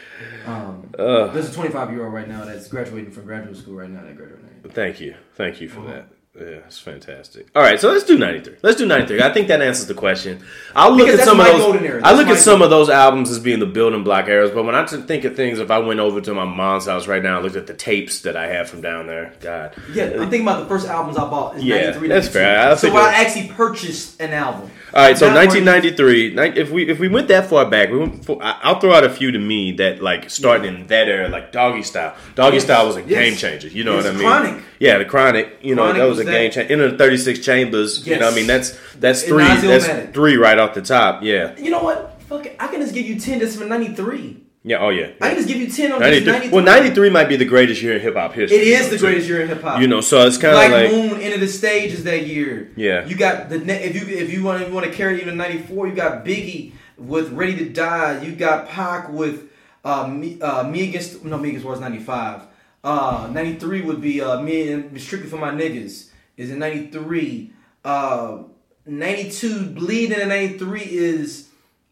B: Um,
C: Ugh.
B: there's a twenty-five year old right now that's graduating from graduate school right now. That graduated.
C: Thank you. Thank you for
B: Uh-huh.
C: that. Yeah, it's fantastic. All right, so let's do ninety-three. Let's do ninety-three. I think that answers the question. I'll look
B: Because
C: at
B: that's
C: some of
B: my
C: those.
B: golden era.
C: I look
B: That's
C: at
B: my
C: some of those albums as being the building block eras, but when I t- think of things, if I went over to my mom's house right now and looked at the tapes that I have from down there, God.
B: Yeah, I'm thinking about the first albums I bought. Is
C: Yeah,
B: ninety-three,
C: that's
B: ninety-two.
C: fair. I
B: So
C: figure-
B: I actually purchased an album.
C: All right, so
B: Not where-
C: nineteen ninety-three. ni- If we if we went that far back, we went for, I- I'll throw out a few to me that like started in that era, like Doggy Style. Doggy
B: Yes,
C: Style was a
B: yes.
C: game changer. You know
B: Yes,
C: what I mean?
B: Chronic.
C: Yeah, the Chronic. You know
B: Chronic
C: that was,
B: was
C: a game
B: that.
C: changer. Into the thirty-six Chambers. You
B: Yes.
C: know what I mean? That's that's
B: And
C: three.
B: Nazio
C: That's
B: Matic.
C: three right off the top. Yeah.
B: You know what? Fuck it. I can just give you ten just for ninety-three.
C: Yeah. Oh yeah.
B: I can just give you ten on just
C: ninety-three.
B: ninety-three.
C: Well, ninety-three might be the greatest year in hip hop history.
B: It is
C: you know,
B: the
C: too.
B: greatest year in hip hop.
C: You know, so it's kind
B: Black
C: of like
B: Moon, End of the Stage is that year.
C: Yeah.
B: You got the ne- if you if you want if you want to carry even ninety-four, you got Biggie with Ready to Die. You got Pac with uh, me, uh, me against no me against was ninety-five. Uh, ninety-three would be uh, me and Strictly for My Niggas is in ninety-three. Uh, ninety-two Bleeding in ninety-three is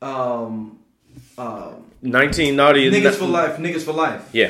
B: um, um,
C: nineteen naughty.
B: Niggas for Life. Niggas for Life.
C: Yeah.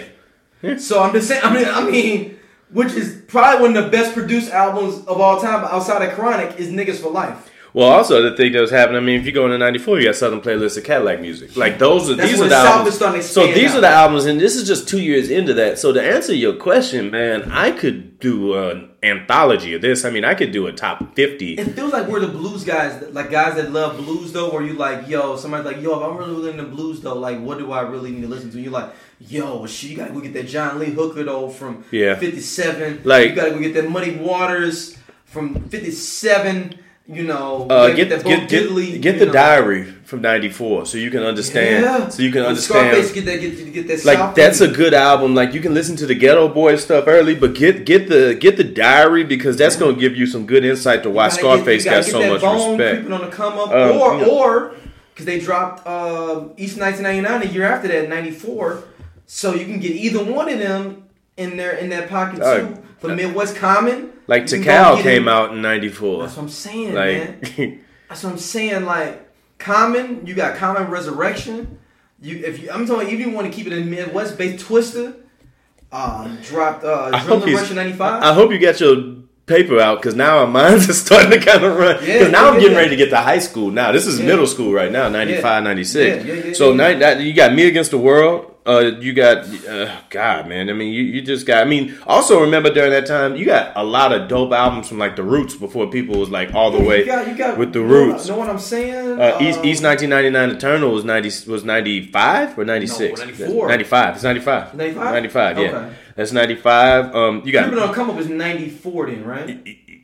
B: So I'm just saying. I mean, I mean, which is probably one of the best produced albums of all time outside of Chronic is Niggas for Life.
C: Well, also the thing that was happening. I mean, if you go into ninety-four, you got Southern Playlist of Cadillac music. Like those are
B: That's
C: these
B: when
C: are the
B: the South
C: albums.
B: is starting to
C: So
B: expand
C: these
B: out.
C: are the albums, and this is just two years into that. So to answer your question, man, I could do an anthology of this. I mean, I could do a top fifty.
B: It feels like we're the blues guys, like guys that love blues though. Where you like, yo, somebody's like, yo, if I'm really into blues though, like, what do I really need to listen to? You're like, yo, shit, you gotta go get that John Lee Hooker though from
C: Yeah.
B: fifty-seven.
C: Like-
B: you gotta go get that Muddy Waters from fifty-seven. You know, you
C: Uh,
B: gotta
C: get
B: that Bo
C: get get,
B: Diddley,
C: get
B: you
C: the
B: know.
C: diary from ninety-four, so you can understand.
B: Yeah.
C: So you can
B: With
C: understand.
B: Scarface, get that, get, get that.
C: Like
B: South
C: that's a
B: Philly.
C: good album. Like you can listen to the Ghetto Boys stuff early, but get get the get the diary because that's gonna give you some good insight to why
B: You gotta get-
C: Scarface
B: you gotta
C: got
B: get
C: so
B: that
C: much
B: Bone
C: respect.
B: creeping on the come up,
C: Um,
B: or
C: you know.
B: or because they dropped uh, East nineteen ninety-nine a year after that, ninety-four. So you can get either one of them in there in that pocket too.
C: Uh,
B: For Midwest Common,
C: Like
B: you can go
C: Tikal
B: get
C: came
B: it.
C: out in ninety-four.
B: That's what I'm saying, man.
C: Like
B: That's what I'm saying. Like Common, you got Common Resurrection. You if you, I'm talking, if you want to keep it in Midwest based Twister. Um, dropped uh,
C: I hope
B: Adrenaline
C: he's-
B: Rush in ninety-five.
C: I hope you got your paper out because now our minds are starting to kind of run. Because
B: Yeah,
C: now
B: yeah,
C: I'm getting
B: yeah.
C: ready to get to high school. Now this is
B: Yeah.
C: middle school right now, ninety-five, ninety-six.
B: Yeah, yeah, yeah,
C: so
B: yeah.
C: Night, that, you got Me Against the World. Uh, you got uh, God, man. I mean, you, you just got. I mean, also remember during that time, you got a lot of dope albums from like the Roots before people was like all the
B: Yeah,
C: way
B: you got, you got,
C: with the
B: know
C: Roots.
B: What, know what I'm saying?
C: Uh, East
B: Um,
C: East nineteen ninety-nine Eternal was ninety was ninety-five or ninety-six?
B: No, ninety-four.
C: ninety-five. It's ninety-five.
B: ninety-five?
C: ninety-five. Yeah,
B: Okay.
C: that's ninety-five. Um, you got
B: Cuban on Come Up was ninety-four then, right?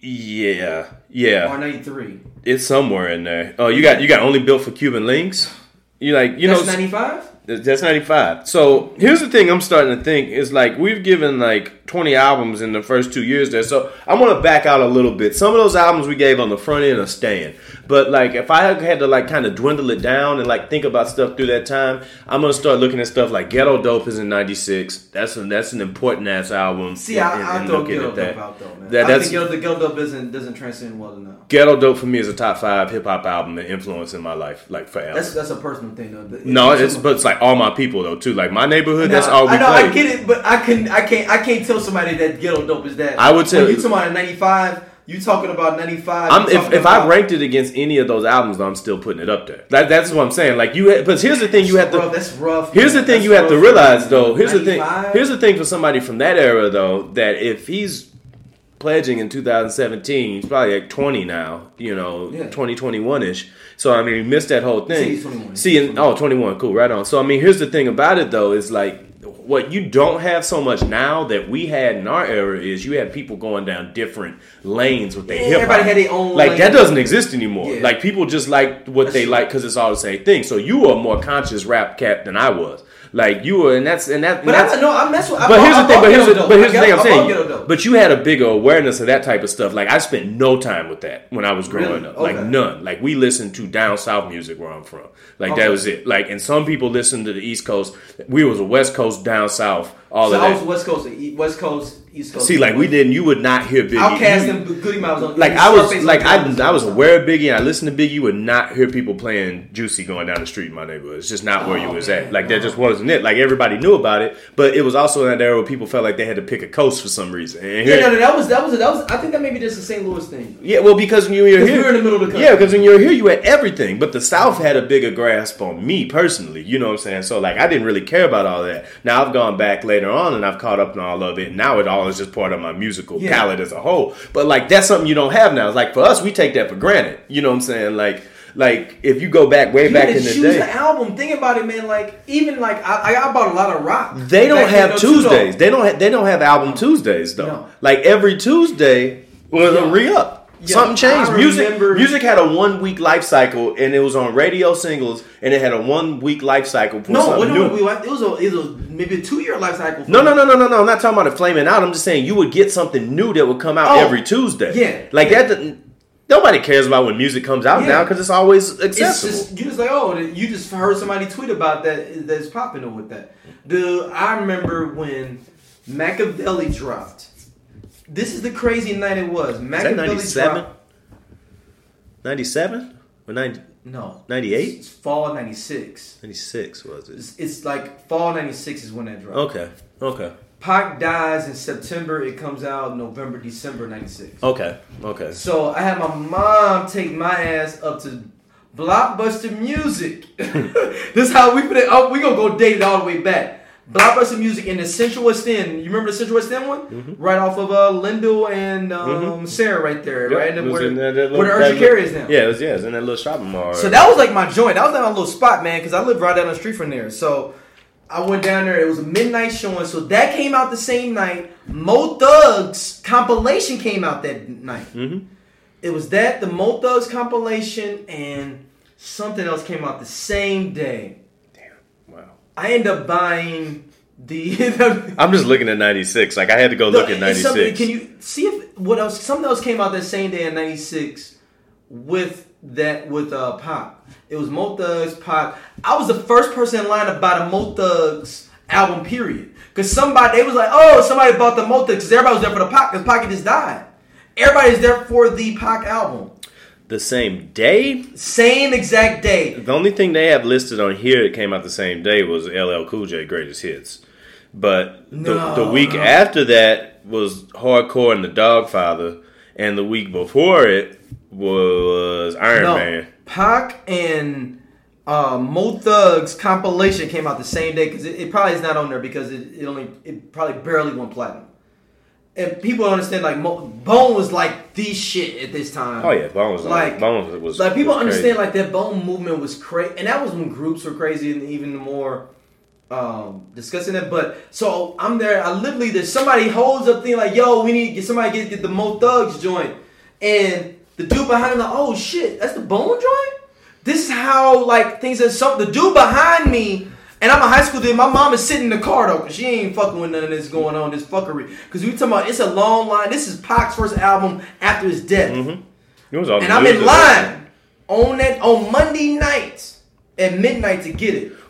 C: yeah, yeah.
B: Or ninety-three.
C: It's somewhere in there. Oh, you got you got Only Built for Cuban Links. You like you
B: That's
C: know
B: ninety-five?
C: that's ninety-five. So here's the thing I'm starting to think is like we've given like twenty albums in the first two years there. So I want to back out a little bit. Some of those albums we gave on the front end are staying. But like if I had to like kind of dwindle it down and like think about stuff through that time, I'm gonna start looking at stuff like Ghetto Dope is in ninety-six. That's an that's an important ass album.
B: See, I, I throw Ghetto Dope out though, man.
C: That-
B: I
C: that's-
B: think Ghetto, the Ghetto Dope doesn't, doesn't transcend well enough.
C: Ghetto Dope for me is a top five hip hop album that influenced in my life like forever.
B: That's that's a personal thing though. It-
C: No,
B: it's
C: it's but it's like all my people though too. Like my neighborhood, that's
B: Now,
C: all we
B: I know,
C: play.
B: I get it, but I can, I can't, I can't tell somebody that Ghetto Dope is that.
C: I would tell-
B: When you talking about ninety-five, you talking about ninety-five.
C: I'm,
B: you
C: if
B: talking
C: if I
B: about-
C: ranked it against any of those albums, though, I'm still putting it up there. That, that's what I'm saying. Like you, but here's the thing: you have
B: Bro,
C: to.
B: that's rough.
C: Here's the
B: man.
C: thing
B: That's
C: you have to
B: rough,
C: realize,
B: man.
C: though. Here's the thing.
B: ninety-five?
C: Here's the thing for somebody from that era, though, that if he's pledging in two thousand seventeen, he's probably like twenty now. You know,
B: Yeah.
C: twenty twenty-one ish. So I mean, he missed that whole thing.
B: See, he's twenty-one.
C: See, and, oh, twenty-one, cool, right on. So I mean, here's the thing about it, though, is like. What you don't have so much now that we had in our era is you had people going down different lanes with their
B: Yeah,
C: hip hop.
B: everybody had their own
C: Like
B: lane.
C: that doesn't exist anymore.
B: Yeah.
C: Like people just like what
B: That's
C: they
B: true.
C: like because it's all the same thing. So you were a more conscious rap cat than I was. Like you were, and that's and that.
B: But
C: and that's,
B: I know I mess with.
C: but here's the thing. But here's the,
B: Ghetto
C: but here's the
B: Dope.
C: thing I'm
B: I love Ghetto
C: saying.
B: Dope.
C: But you had a bigger awareness of that type of stuff. Like I spent no time with that when I was growing
B: Really?
C: up. Like
B: Okay.
C: none. Like we listened to down south music where I'm from. Like
B: Okay.
C: that was it. Like and some people listened to the East Coast. We was a West Coast down south. All
B: So
C: of
B: I
C: that.
B: was West Coast, E- West Coast, East Coast.
C: See, like we didn't. You would not hear Biggie.
B: Outkast
C: You-
B: and Goody Mob was on.
C: like
B: and
C: I was
B: Scarface
C: like
B: on
C: I,
B: Television.
C: I was aware of Biggie and I listened to Biggie. You would not hear people playing Juicy going down the street in my neighborhood. It's just not where you
B: Oh,
C: was
B: man.
C: at. Like that just wasn't it. Like everybody knew about it, but it was also in that era where people felt like they had to pick a coast for some reason. And
B: Yeah,
C: here-
B: no, no, that was that was that was. I think that maybe just a Saint Louis thing.
C: yeah, well, because when you were
B: Because
C: here,
B: we were in the middle of the country.
C: yeah, because when you were here, you had everything. But the South had a bigger grasp on me personally. You know what I'm saying? So like, I didn't really care about all that. Now I've gone back later on and I've caught up on all of it. And now it all is just part of my musical
B: Yeah.
C: palette as a whole. But like, that's something you don't have now. It's like for us, we take that for granted. You know what I'm saying? Like, like if you go back way
B: You
C: back
B: had
C: in
B: to
C: the
B: choose
C: day.
B: an album. Think about it, man. Like even like I, I bought a lot of rock.
C: They don't
B: Back then,
C: have
B: though, too, though.
C: Tuesdays. They don't. Ha- they don't have album Tuesdays though.
B: No.
C: Like every Tuesday was
B: Yeah.
C: a re-up.
B: Yeah,
C: Something changed.
B: I
C: Music.
B: remember-
C: Music had a one week life cycle, and it was on radio singles, and it had a one week life cycle for
B: No,
C: something
B: what
C: new.
B: we it was a it was a, maybe a two year life cycle. for
C: no,
B: me.
C: no, no, no, no, no. I'm not talking about it flaming out. I'm just saying you would get something new that would come out
B: Oh,
C: every Tuesday.
B: yeah,
C: like
B: yeah.
C: that. doesn't- Nobody cares about when music comes out
B: Yeah.
C: now because it's always
B: It's
C: accessible.
B: just you just like oh you just heard somebody tweet about that that's popping with that. Dude, I remember when Machiavelli dropped. This is the crazy night it was.
C: Is that
B: Machiavelli
C: ninety-seven?
B: dropped.
C: ninety-seven or ninety,
B: No,
C: ninety-eight?
B: It's fall ninety-six.
C: ninety-six was it?
B: It's, it's like fall ninety-six is when that dropped.
C: Okay. Okay.
B: Pac dies in September. It comes out November, December ninety-six.
C: Okay. Okay.
B: So I had my mom take my ass up to Blockbuster Music. This is how we put it. Oh, we gonna go date it all the way back. Blockbuster Music in the Central West End. You remember the Central West End one?
C: Mm-hmm.
B: Right off of uh, Lindell and um,
C: Mhm.
B: Sarah right there,
C: Yep,
B: right?
C: it
B: And
C: was
B: where,
C: in that- that
B: where the
C: little-
B: urgent
C: that
B: care
C: little-
B: is now.
C: Yeah, it was, yeah, it was in that little shopping mall.
B: So that was like my joint. That was like my little spot, man, because I lived right down the street from there. So I went down there. It was a midnight showing. So that came out the same night. Mo Thugs compilation came out that night.
C: Mm-hmm.
B: It was that, the Mo Thugs compilation, and something else came out the same day.
C: Damn. Wow.
B: I ended up buying the...
C: I'm just looking at ninety-six. Like, I had to go look at
B: it's something-
C: ninety-six.
B: Can you see if what else? Something else came out that same day in ninety-six with that with uh Pac. It was Mo Thugs, Pac. I was the first person in line to buy the Mo Thugs album. Period. Because somebody they was like, oh, somebody bought the Mo Thugs because everybody was there for the Pac because Pac just died. Everybody's there for the Pac album.
C: The same day?
B: Same exact day.
C: The only thing they have listed on here that came out the same day was L L Cool J Greatest Hits. But the,
B: No,
C: the week
B: no.
C: after that was Hardcore and the Dogfather, and the week before it was Iron
B: no,
C: Man.
B: Pac and uh, Mo Thug's compilation came out the same day because it, it probably is not on there because it, it only it probably barely went platinum. And people don't understand like Mo, Bone was like the shit at this time.
C: Oh yeah, Bone was
B: like
C: Bone was
B: like people
C: was
B: understand
C: crazy.
B: like that Bone movement was crazy, and that was when groups were crazy and even more um, discussing it. But so I'm there. I literally there's somebody holds up thing like, yo, we need to get somebody get, get the Mo Thugs joint, and the dude behind him like, oh shit, that's the Bone joint. This is how like things are. Something the dude behind me. And I'm a high school dude. My mom is sitting in the car though, cause she ain't fucking with none of this going on, this fuckery. Cause we talking about it's a long line. This is Pac's first album after his death,
C: Mm-hmm. It was all
B: and I'm in line on that on Monday nights at midnight to get it.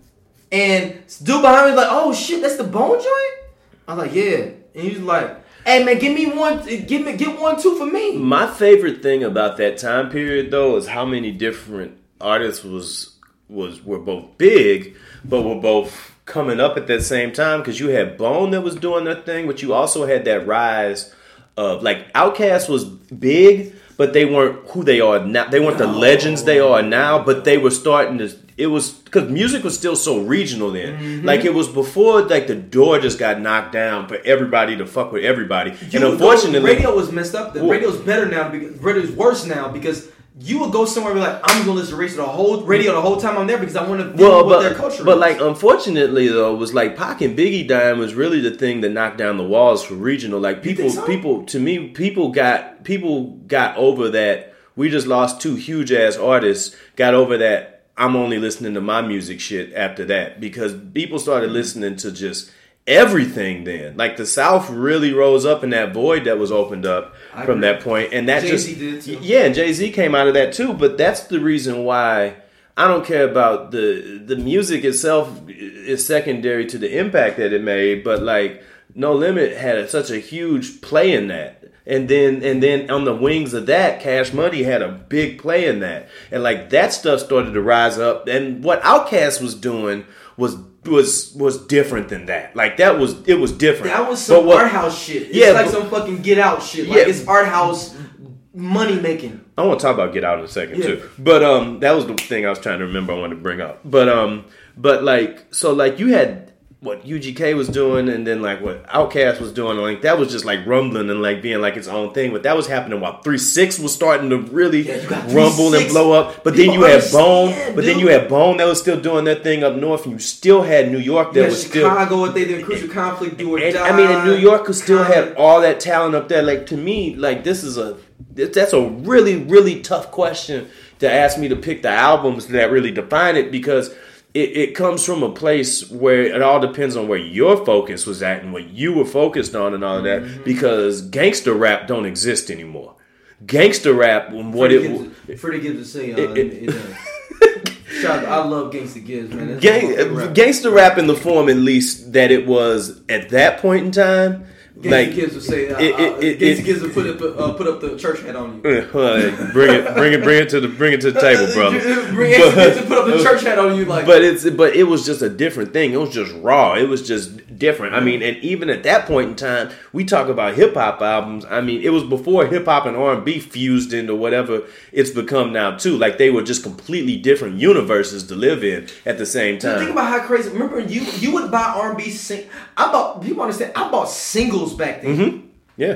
B: And this dude behind me is like, "Oh shit, that's the Bone joint." I'm like, "Yeah," and he's like, "Hey man, give me one, give me get one too for me."
C: My favorite thing about that time period though is how many different artists was was were both big, but were both coming up at that same time, because you had Bone that was doing their thing, but you also had that rise of like Outkast was big, but they weren't who they are now. They weren't the legends they are now, but they were starting to. It was because music was still so regional then.
B: Mm-hmm.
C: Like it was before, like the door just got knocked down for everybody to fuck with everybody.
B: You
C: and
B: would
C: unfortunately,
B: go, radio was messed up. The
C: Well-
B: radio's better now. Because radio's worse now because you would go somewhere and be like, I'm going to listen to radio the whole radio the whole time I'm there because I want to feel
C: well,
B: what
C: but,
B: their culture
C: but
B: is.
C: like unfortunately though, it was like Pac and Biggie dying was really the thing that knocked down the walls for regional. Like people,
B: so?
C: people to me, people got people got over that. We just lost two huge ass artists. Got over that. I'm only listening to my music shit after that because people started listening to just everything then. Like the South really rose up in that void that was opened up
B: I
C: from
B: agree.
C: that point, and that
B: Jay-Z
C: just
B: did too.
C: yeah, and Jay-Z came out of that too. But that's the reason why I don't care about the the music itself is secondary to the impact that it made. But like No Limit had a, such a huge play in that. And then, and then on the wings of that, Cash Money had a big play in that, and like that stuff started to rise up. And what Outkast was doing was was was different than that. Like that was it was different.
B: That was some
C: But what-
B: art house shit. It's
C: Yeah,
B: like
C: but-
B: some fucking Get Out shit. Like
C: Yeah.
B: it's art house money making.
C: I want to talk about Get Out in a second
B: Yeah.
C: too. But um, that was the thing I was trying to remember. I wanted to bring up. But um, but like so like you had what U G K was doing, and then like what Outkast was doing, and like that was just like rumbling and like being like its own thing. But that was happening while three six was starting to really
B: Yeah, you got
C: rumble and
B: three six.
C: blow up. But
B: People
C: then you had Bone.
B: understand,
C: But then
B: dude.
C: you had Bone that was still doing their thing up north, and you still had New York that
B: Yeah,
C: was still.
B: Chicago, what they did, Crucial Conflict, Do or
C: And,
B: Die.
C: I mean, and New York still had
B: Common.
C: all that talent up there. Like to me, like this is a that's a really really tough question to ask me to pick the albums that really define it, because it, it comes from a place where it all depends on where your focus was at and what you were focused on and all of that.
B: Mm-hmm.
C: Because gangster rap don't exist anymore. Gangster rap, what
B: Freddie
C: it,
B: Gibbs, Freddie Gibbs would say, uh,
C: it- it-
B: it, it, uh, shout out, I love Gangsta Gibbs, man. That's my favorite
C: gang,
B: rapper.
C: gangster rap in the form at least that it was at that point in time.
B: Gangsta
C: Like
B: Gibbs would say, uh,
C: it- it-
B: uh,
C: it-
B: Gangsta
C: it-
B: Gibbs would put up, uh, put up the church hat on you.
C: Uh, bring it, bring it, bring it to the, bring it to the table, brother.
B: Bring Gangsta Gibbs to put up the church hat on you, like.
C: But it's, but it was just a different thing. It was just raw. It was just different. I mean, and even at that point in time, we talk about hip hop albums. I mean, it was before hip hop and R and B fused into whatever it's become now too. Like they were just completely different universes to live in at the same
B: Dude, think
C: time.
B: about how crazy. Remember, you you would buy R and B sing. I bought. People understand. I bought singles back then,
C: Mm-hmm. Yeah.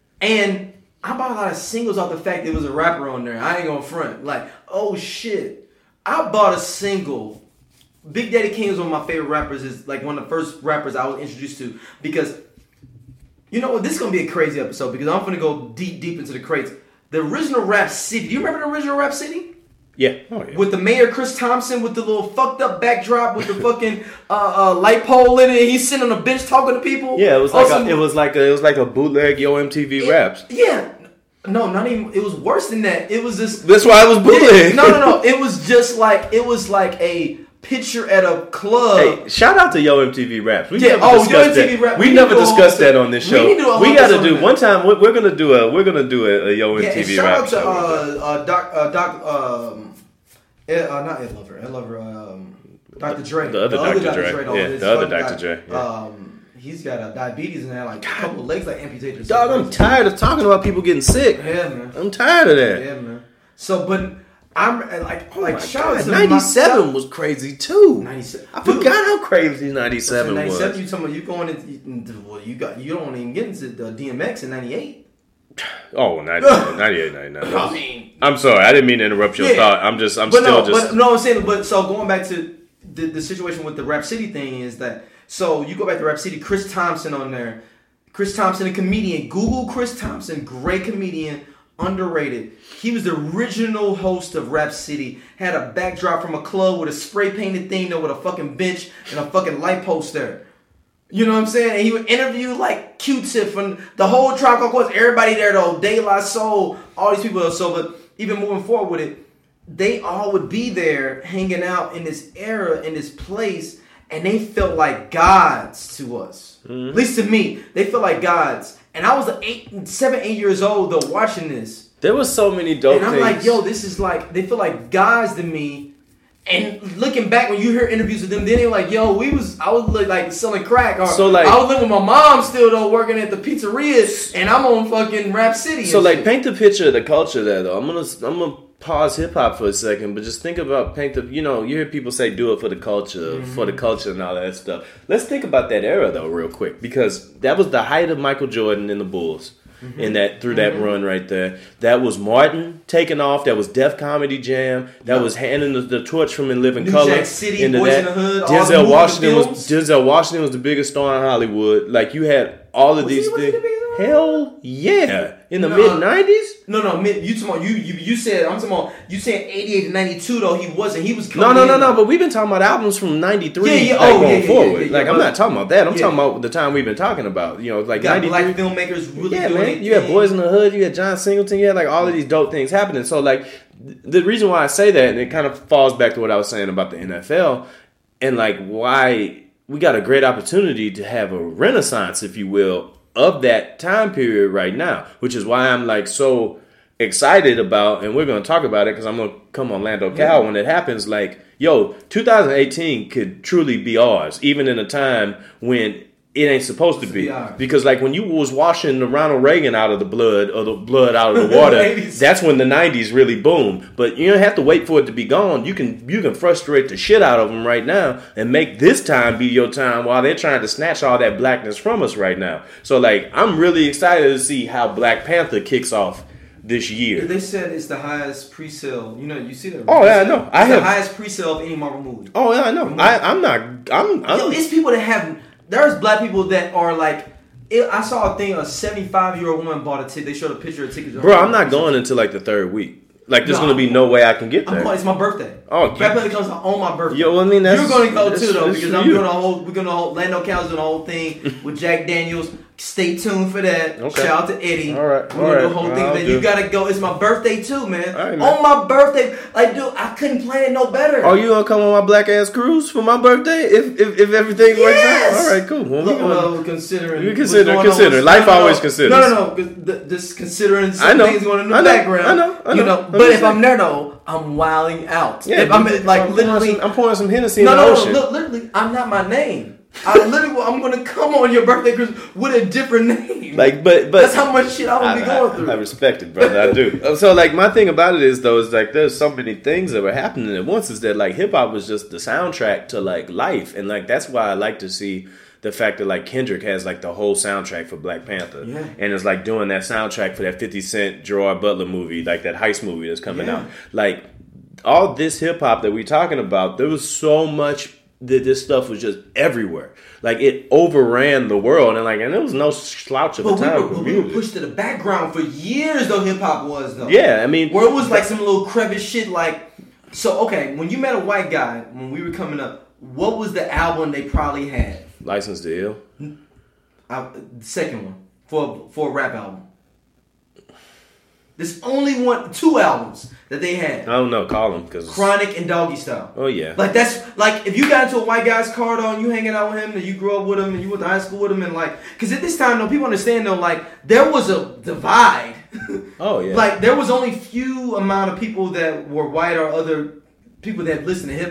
B: and I bought a lot of singles off the fact there was a rapper on there. I ain't gonna front. Like, oh shit, I bought a single. Big Daddy Kane is one of my favorite rappers. Is like one of the first rappers I was introduced to because, you know what? This is gonna be a crazy episode because I'm gonna go deep, deep into the crates. The original Rap City. Do you remember the original Rap City?
C: Yeah. Oh, yeah.
B: With the mayor Chris Thompson with the little fucked up backdrop with the fucking uh, uh, light pole in it, and he's sitting on the bench talking to people.
C: Yeah, it was like
B: Also-
C: a, it was like a, it was like a bootleg Yo M T V raps.
B: Yeah, no, not even. It was worse than that. It was just.
C: That's why it was bootleg.
B: No, no, no. It was just like it was like a picture at a club.
C: Hey, shout out to Yo M T V Raps. We
B: Yeah,
C: never
B: oh,
C: discussed
B: Yo M T V
C: that.
B: Rap-
C: We,
B: we
C: never
B: need to do a whole
C: discussed that
B: episode-
C: on this
B: we
C: show.
B: need to do a
C: We
B: whole
C: got to
B: episode
C: do
B: on
C: one
B: that.
C: time. We're, we're gonna do a we're gonna do a, a Yo
B: Yeah,
C: M T
B: and
C: V
B: shout
C: rap
B: out to
C: show.
B: uh, uh, Doc, uh, Doc, um, Ed, uh, not Ed Lover, Ed Lover, um, Doctor Dre.
C: The other
B: the
C: Doctor
B: Doctor
C: Dre.
B: Dre. though,
C: Yeah,
B: this
C: the other
B: fucking
C: Doctor
B: guy,
C: Dre. Yeah.
B: Um, he's got a diabetes and had like a couple of legs like amputated. or
C: Dog,
B: something.
C: I'm tired of talking about people getting sick.
B: Yeah, man.
C: I'm tired of that.
B: Yeah, man. So, but I'm like,
C: Oh
B: like,
C: my
B: shout out
C: God,
B: to
C: ninety-seven
B: my,
C: was crazy too.
B: ninety-seven.
C: I forgot how crazy ninety-seven was.
B: ninety-seven, you talking about you going into, well, you got, you don't even get into the D M X in ninety-eight.
C: Oh, ninety-eight, ninety-eight, ninety-nine.
B: I mean,
C: I'm sorry, I didn't mean to interrupt your
B: Yeah.
C: thought. I'm just, I'm
B: but
C: still
B: no,
C: just.
B: but no, I'm saying, but so going back to the, the situation with the Rap City thing is that, so you go back to Rap City, Chris Thompson on there, Chris Thompson, a comedian. Google Chris Thompson, great comedian, underrated. He was the original host of Rap City. Had a backdrop from a club with a spray painted thing there with a fucking bench and a fucking light post there. You know what I'm saying? And he would interview like Q-Tip and the whole Tribe Called Quest, everybody there though, De La Soul, all these people. So, but even moving forward with it, they all would be there hanging out in this era, in this place, and they felt like gods to us. Mm-hmm. At least to me, they felt like gods. And I was eight, seven, eight years old though, watching this.
C: There was so many dope
B: And I'm
C: things.
B: like, yo, this is like, they feel like gods to me. And looking back, when you hear interviews with them, then they're like, yo, we was, I was like selling crack. Or
C: So, like-
B: I was living with my mom still though, working at the pizzeria, and I'm on fucking Rap City.
C: So
B: and
C: like,
B: shit.
C: paint the picture of the culture there, though. I'm gonna, I'm gonna pause hip hop for a second, but just think about paint the. You know, you hear people say, "Do it for the culture, mm-hmm. for the culture," and all that stuff. Let's think about that era though, real quick, because that was the height of Michael Jordan and the Bulls. Mm-hmm. In that through that mm-hmm. run right there, that was Martin taking off. That was Def Comedy Jam. That yeah. was handing the, the torch from In Living
B: New
C: Color
B: Jack City,
C: into
B: Boys
C: that.
B: in the Hood.
C: Denzel
B: all
C: Washington
B: the
C: was Denzel Washington was the biggest star in Hollywood. Like you had all of
B: was
C: these
B: he,
C: things.
B: The
C: Hell yeah! In the
B: no,
C: mid nineties.
B: No, no, mid. You talking about you? You you said I'm talking about you saying eighty-eight to ninety-two though. He wasn't. He was.
C: No, no, no,
B: in.
C: no. But we've been talking about albums from ninety-three.
B: Yeah, yeah.
C: Like,
B: Oh,
C: going
B: yeah, yeah,
C: forward.
B: yeah, yeah, yeah,
C: like I'm not talking about that. I'm
B: yeah.
C: talking about the time we've been talking about. You know, like
B: you got
C: ninety-three.
B: black filmmakers really
C: yeah,
B: doing
C: man.
B: it.
C: You had Boys in the Hood. You had John Singleton. You had like all of these dope things happening. So like the reason why I say that, and it kind of falls back to what I was saying about the N F L, and like why we got a great opportunity to have a renaissance, if you will, of that time period right now, which is why I'm like so excited about, and we're going to talk about it because I'm going to come on Lando Cal when it happens. Like, yo, two thousand eighteen could truly be ours, even in a time when it ain't supposed to be. Because like when you was washing the Ronald Reagan out of the blood or the blood out of the water, that's when the nineties really boomed. But you don't have to wait for it to be gone. You can you can frustrate the shit out of them right now and make this time be your time while they're trying to snatch all that blackness from us right now. So like I'm really excited to see how Black Panther kicks off this year.
B: They said it's the highest pre-sale. You know, you see that?
C: Oh yeah, I know.
B: It's
C: I
B: the
C: have
B: highest pre-sale of any Marvel movie.
C: Oh yeah, I know. I, I'm not. I'm. I'm
B: Yo, it's people that have. There's black people that are like. It, I saw a thing. A seventy-five year old woman bought a ticket. They showed a picture of tickets.
C: Bro, I'm not going until like the third week. Like, there's no, gonna be no way I can get there.
B: I'm going, it's my birthday.
C: Oh,
B: Black Panther comes on my birthday.
C: Yo, I mean, that's,
B: you're going to go too though, because I'm
C: you.
B: doing a whole. We're going to whole. Lando Cal's doing a whole thing with Jack Daniels. Stay tuned for that.
C: Okay.
B: Shout out to Eddie.
C: All right,
B: we're
C: all
B: gonna
C: right.
B: do a whole
C: well,
B: thing. Man, you gotta go. It's my birthday too, man.
C: Right, man.
B: On my birthday, like, dude, I couldn't plan it no better.
C: Are you gonna come on my black ass cruise for my birthday? If if, if everything
B: yes!
C: works out, all right, cool. Well,
B: Look,
C: we
B: well, considering,
C: you consider, consider.
B: On,
C: Life
B: no, no,
C: always
B: no.
C: considers.
B: No, no, no. Just considering some
C: I know.
B: things going in the
C: I know.
B: background.
C: I know. I know.
B: You know.
C: I'm
B: But
C: just
B: if
C: saying.
B: I'm there though, I'm wilding out.
C: Yeah,
B: if I'm like
C: I'm
B: literally,
C: pouring some, I'm pouring some Hennessy
B: no,
C: in the
B: no,
C: ocean.
B: no, look, literally, I'm not my name. I literally, I'm gonna come on your birthday cruise with a different name.
C: Like, but but
B: that's how much shit I'm gonna be going
C: I,
B: through.
C: I respect it, brother. I do. So, like, my thing about it is though is like there's so many things that were happening at once. Is that like hip hop was just the soundtrack to like life, and like that's why I like to see the fact that like Kendrick has like the whole soundtrack for Black Panther,
B: yeah.
C: and it's like doing that soundtrack for that fifty Cent Gerard Butler movie, like that heist movie that's coming
B: yeah.
C: out. Like all this hip hop that we're talking about, there was so much that this stuff was just everywhere. Like it overran the world, and like, and there was no slouch of
B: but
C: a time.
B: We were, but we were pushed to the background for years, though. Hip hop was though.
C: Yeah, I mean,
B: where it was like some little crevice shit. Like, so okay, when you met a white guy when we were coming up, what was the album they probably had?
C: License to Ill.
B: Uh, the second one for for a rap album. There's only one, two albums that they had.
C: I don't know. Call them because
B: Chronic and Doggy Style.
C: Oh yeah.
B: Like that's like if you got into a white guy's car though, and you hanging out with him, and you grew up with him, and you went to high school with him, and like, because at this time though, people understand though, like there was a divide.
C: Oh yeah.
B: Like there was only few amount of people that were white or other people that listened to hip hop.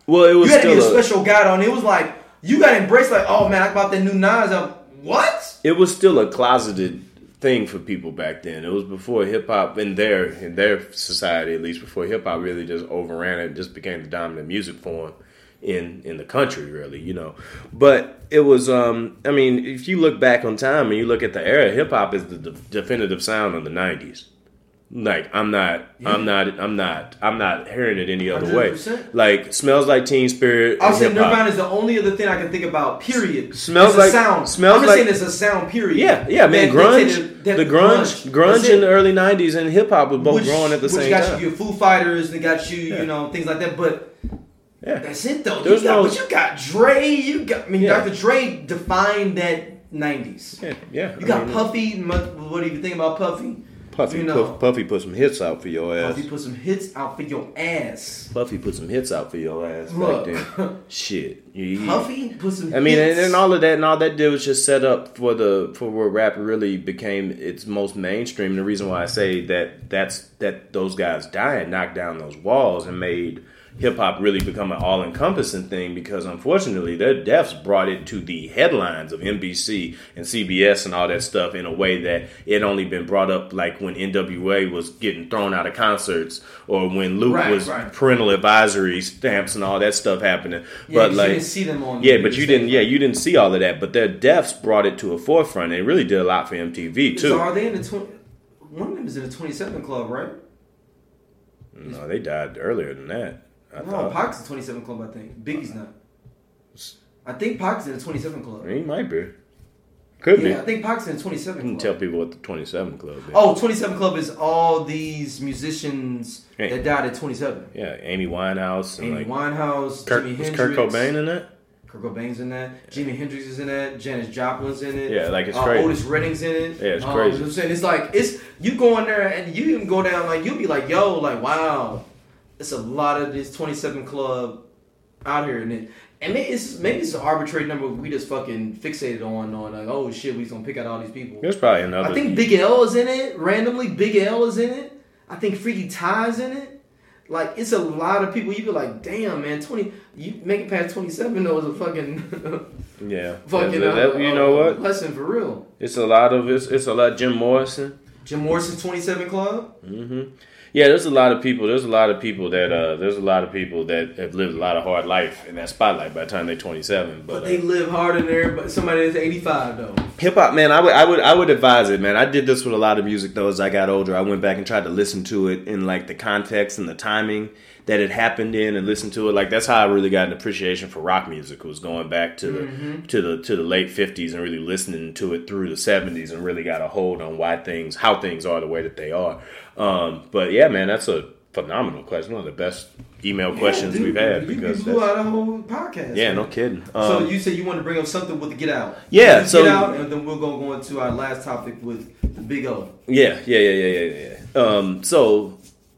C: Well, it was
B: you had to be a
C: still a,
B: special guy on. It was like you got embraced. Like, oh man, I bought that new Nas album. What?
C: it was still a closeted thing for people back then. It was before hip hop in their in their society, at least before hip hop really just overran it and just became the dominant music form in in the country, really, you know. But it was, um, I mean, if you look back on time and you look at the era, hip hop is the de- definitive sound of the nineties. Like I'm not, yeah. I'm not, I'm not, I'm not hearing it any other one hundred percent. Way. Like Smells Like Teen Spirit.
B: I'll say Nirvana is the only other thing I can think about. Period.
C: Smells
B: it's
C: like
B: a sound.
C: Smells
B: I'm just
C: like,
B: saying it's a sound. Period.
C: Yeah, yeah, man. man grunge, the, the grunge, grunge, grunge in the early nineties and hip hop was both which, growing at the same
B: time. Which
C: got
B: time. you your Foo Fighters, they got you, yeah. you know, things like that. But yeah. that's it though. You got, no, but you got Dre. You got. I mean, yeah. Doctor Dre defined that nineties.
C: Yeah, yeah.
B: You I got mean, Puffy. What do you think about Puffy?
C: Puffy,
B: you know,
C: Puff, Puffy put some hits out for your ass.
B: Puffy put some hits out for your ass.
C: Puffy put some hits out for your ass Look. back then. Shit.
B: You, Puffy put some
C: I mean,
B: hits.
C: And, and all of that and all that did was just set up for the for where rap really became its most mainstream. The reason why I say that that's that those guys died, knocked down those walls and made hip hop really become an all encompassing thing, because unfortunately their deaths brought it to the headlines of N B C and C B S and all that stuff in a way that it only been brought up like when N W A was getting thrown out of concerts or when Luke right, was right. parental advisory stamps and all that stuff happening.
B: Yeah,
C: but like
B: you didn't see them on
C: yeah, but you didn't. Yeah, you didn't see all of that. But their deaths brought it to a forefront. It really did a lot for M T V too.
B: So are they in the twenty? One of them is in the twenty-seven Club, right?
C: No, they died earlier than that. I
B: no,
C: thought.
B: Pac's in the twenty-seven Club, I think. Biggie's not. I think Pac's in the twenty-seven Club.
C: He might be. Could
B: yeah,
C: be.
B: I think Pac's in the twenty-seven Club.
C: You can tell people what the twenty-seven Club is.
B: Oh, twenty-seven Club is all these musicians
C: hey.
B: that died at twenty-seven.
C: Yeah, Amy Winehouse. And
B: Amy
C: like
B: Winehouse,
C: Kirk,
B: Jimi
C: was
B: Hendrix.
C: Kurt Cobain in that?
B: Kurt Cobain's in that. Yeah. Jimi Hendrix is in that. Janis Joplin's in it.
C: Yeah, like it's
B: uh,
C: crazy.
B: Otis Redding's in it.
C: Yeah, it's
B: um,
C: crazy.
B: You know what I'm saying? It's like, it's you go in there and you can go down, like, you'll be like, yo, like, wow. It's a lot of this twenty-seven Club out here, and it, and maybe it's maybe it's an arbitrary number we just fucking fixated on, on like, oh shit, we just gonna pick out all these people.
C: There's probably another.
B: I think Big L is in it randomly. Big L is in it. I think Freaky Ty's in it. Like, it's a lot of people. You be like, damn, man, twenty. You make it past twenty-seven though is a fucking
C: yeah,
B: fucking
C: that, that,
B: uh,
C: you know what
B: lesson for real.
C: It's a lot of it's it's a lot. Jim Morrison.
B: Jim Morrison's twenty-seven Club.
C: Mm-hmm. Yeah, there's a lot of people. There's a lot of people that uh, there's a lot of people that have lived a lot of hard life in that spotlight by the time they're twenty-seven. But,
B: but they uh, live harder than everybody. Somebody that's eighty-five though.
C: Hip hop, man, I would, I would, I would advise it, man. I did this with a lot of music though. As I got older, I went back and tried to listen to it in like the context and the timing that it happened in, and listen to it. Like that's how I really got an appreciation for rock music. Was going back to the mm-hmm. to the to the late fifties and really listening to it through the seventies, and really got a hold on why things, how things are the way that they are. Um, but yeah, man, that's a phenomenal question. One of the best email questions yeah, dude,
B: we've
C: had.
B: You,
C: because
B: you blew out a whole podcast.
C: Yeah,
B: man.
C: no kidding. Um,
B: so you said you wanted to bring up something with the Get Out.
C: Yeah, so
B: Get Out, and then we're gonna go into our last topic with the Big O.
C: Yeah, yeah, yeah, yeah, yeah, yeah. Um, so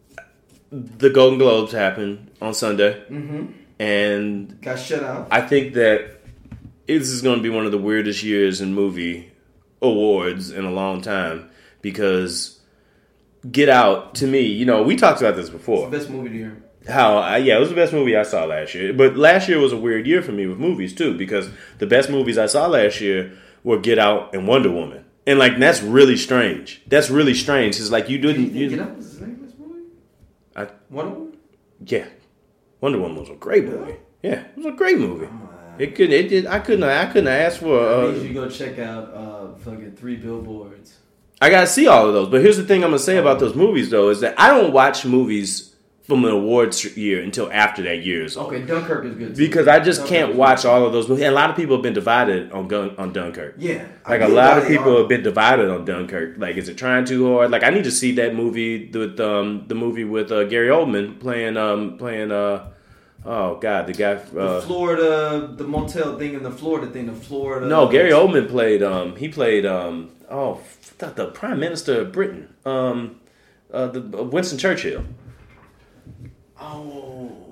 C: the Golden Globes happened on Sunday,
B: mm-hmm.
C: and
B: got shut out.
C: I think that this is going to be one of the weirdest years in movie awards in a long time, because Get Out, to me, you know, we talked about this before.
B: It's the best movie of the year.
C: How, uh, yeah, it was the best movie I saw last year. But last year was a weird year for me with movies, too, because the best movies I saw last year were Get Out and Wonder Woman. And, like, that's really strange. That's really strange. It's like you didn't... You,
B: Get Out was the second best movie?
C: I,
B: Wonder Woman?
C: Yeah. Wonder Woman was a great movie. Yeah, it was a great movie. It could, it did. I couldn't. I couldn't ask for. Uh,
B: I need you to go check out uh, fucking Three Billboards.
C: I gotta see all of those. But here's the thing I'm gonna say about those movies, though, is that I don't watch movies from an awards year until after that year is over.
B: Okay, Dunkirk is good too.
C: Because I just
B: Dunkirk
C: can't watch all of those movies. And a lot of people have been divided on Gun- on Dunkirk.
B: Yeah,
C: like a lot of people are. have been divided on Dunkirk. Like, is it trying too hard? Like, I need to see that movie with um the movie with uh, Gary Oldman playing um playing uh. Oh God, the guy. Uh,
B: the Florida, the motel thing, and the Florida thing, the Florida.
C: No, Gary Oldman played. Um, he played. Um, oh, the, the Prime Minister of Britain. Um, uh, the uh, Winston Churchill.
B: Oh,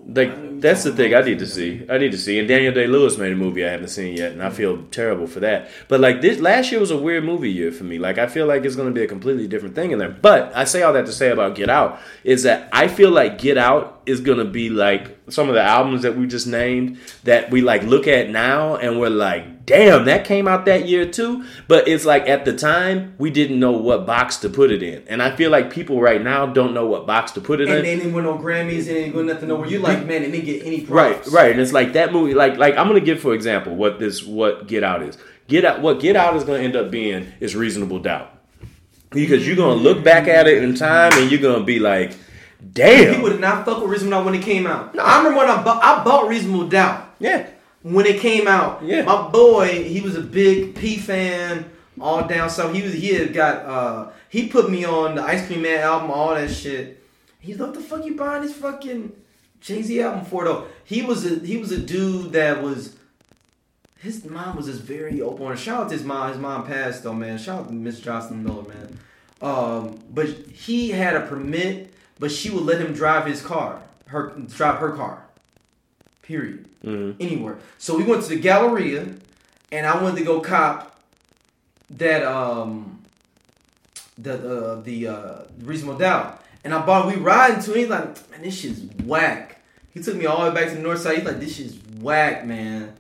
C: like that's the thing I need to see. I need to see. And Daniel Day-Lewis made a movie I haven't seen yet, and I feel terrible for that. But like this last year was a weird movie year for me. Like I feel like it's going to be a completely different thing in there. But I say all that to say about Get Out is that I feel like Get Out is going to be like some of the albums that we just named that we like look at now and we're like, damn, that came out that year too. But it's like at the time we didn't know what box to put it in, and I feel like people right now don't know what box to put it
B: and
C: in.
B: And they didn't win no Grammys, and they didn't win nothing nowhere. You're like, man, they didn't get any
C: Right,
B: props.
C: right. And it's like that movie. Like, like I'm gonna give for example what this what Get Out is. Get Out. What Get Out is gonna end up being is Reasonable Doubt, because you're gonna look back at it in time and you're gonna be like, damn.
B: People did not fuck with Reasonable Doubt when it came out. No. I remember when I bought, I bought Reasonable Doubt.
C: Yeah.
B: When it came out.
C: Yeah.
B: My boy, he was a big P fan, all down south. He was he had got uh he put me on the Ice Cream Man album, all that shit. He's like, what the fuck you buying this fucking Jay-Z album for though? He was a he was a dude that was his mom was just very open. Shout out to his mom. His mom passed though, man. Shout out to Miss Jocelyn Miller, man. Um, but he had a permit, but she would let him drive his car, her drive her car. Period. Mm-hmm. Anywhere. So we went to the Galleria, and I went to go cop that um the uh, the uh, Reasonable Doubt, and I bought. We riding to. He's like, man, this shit's whack. He took me all the way back to the north side. He's like, this shit's whack, man.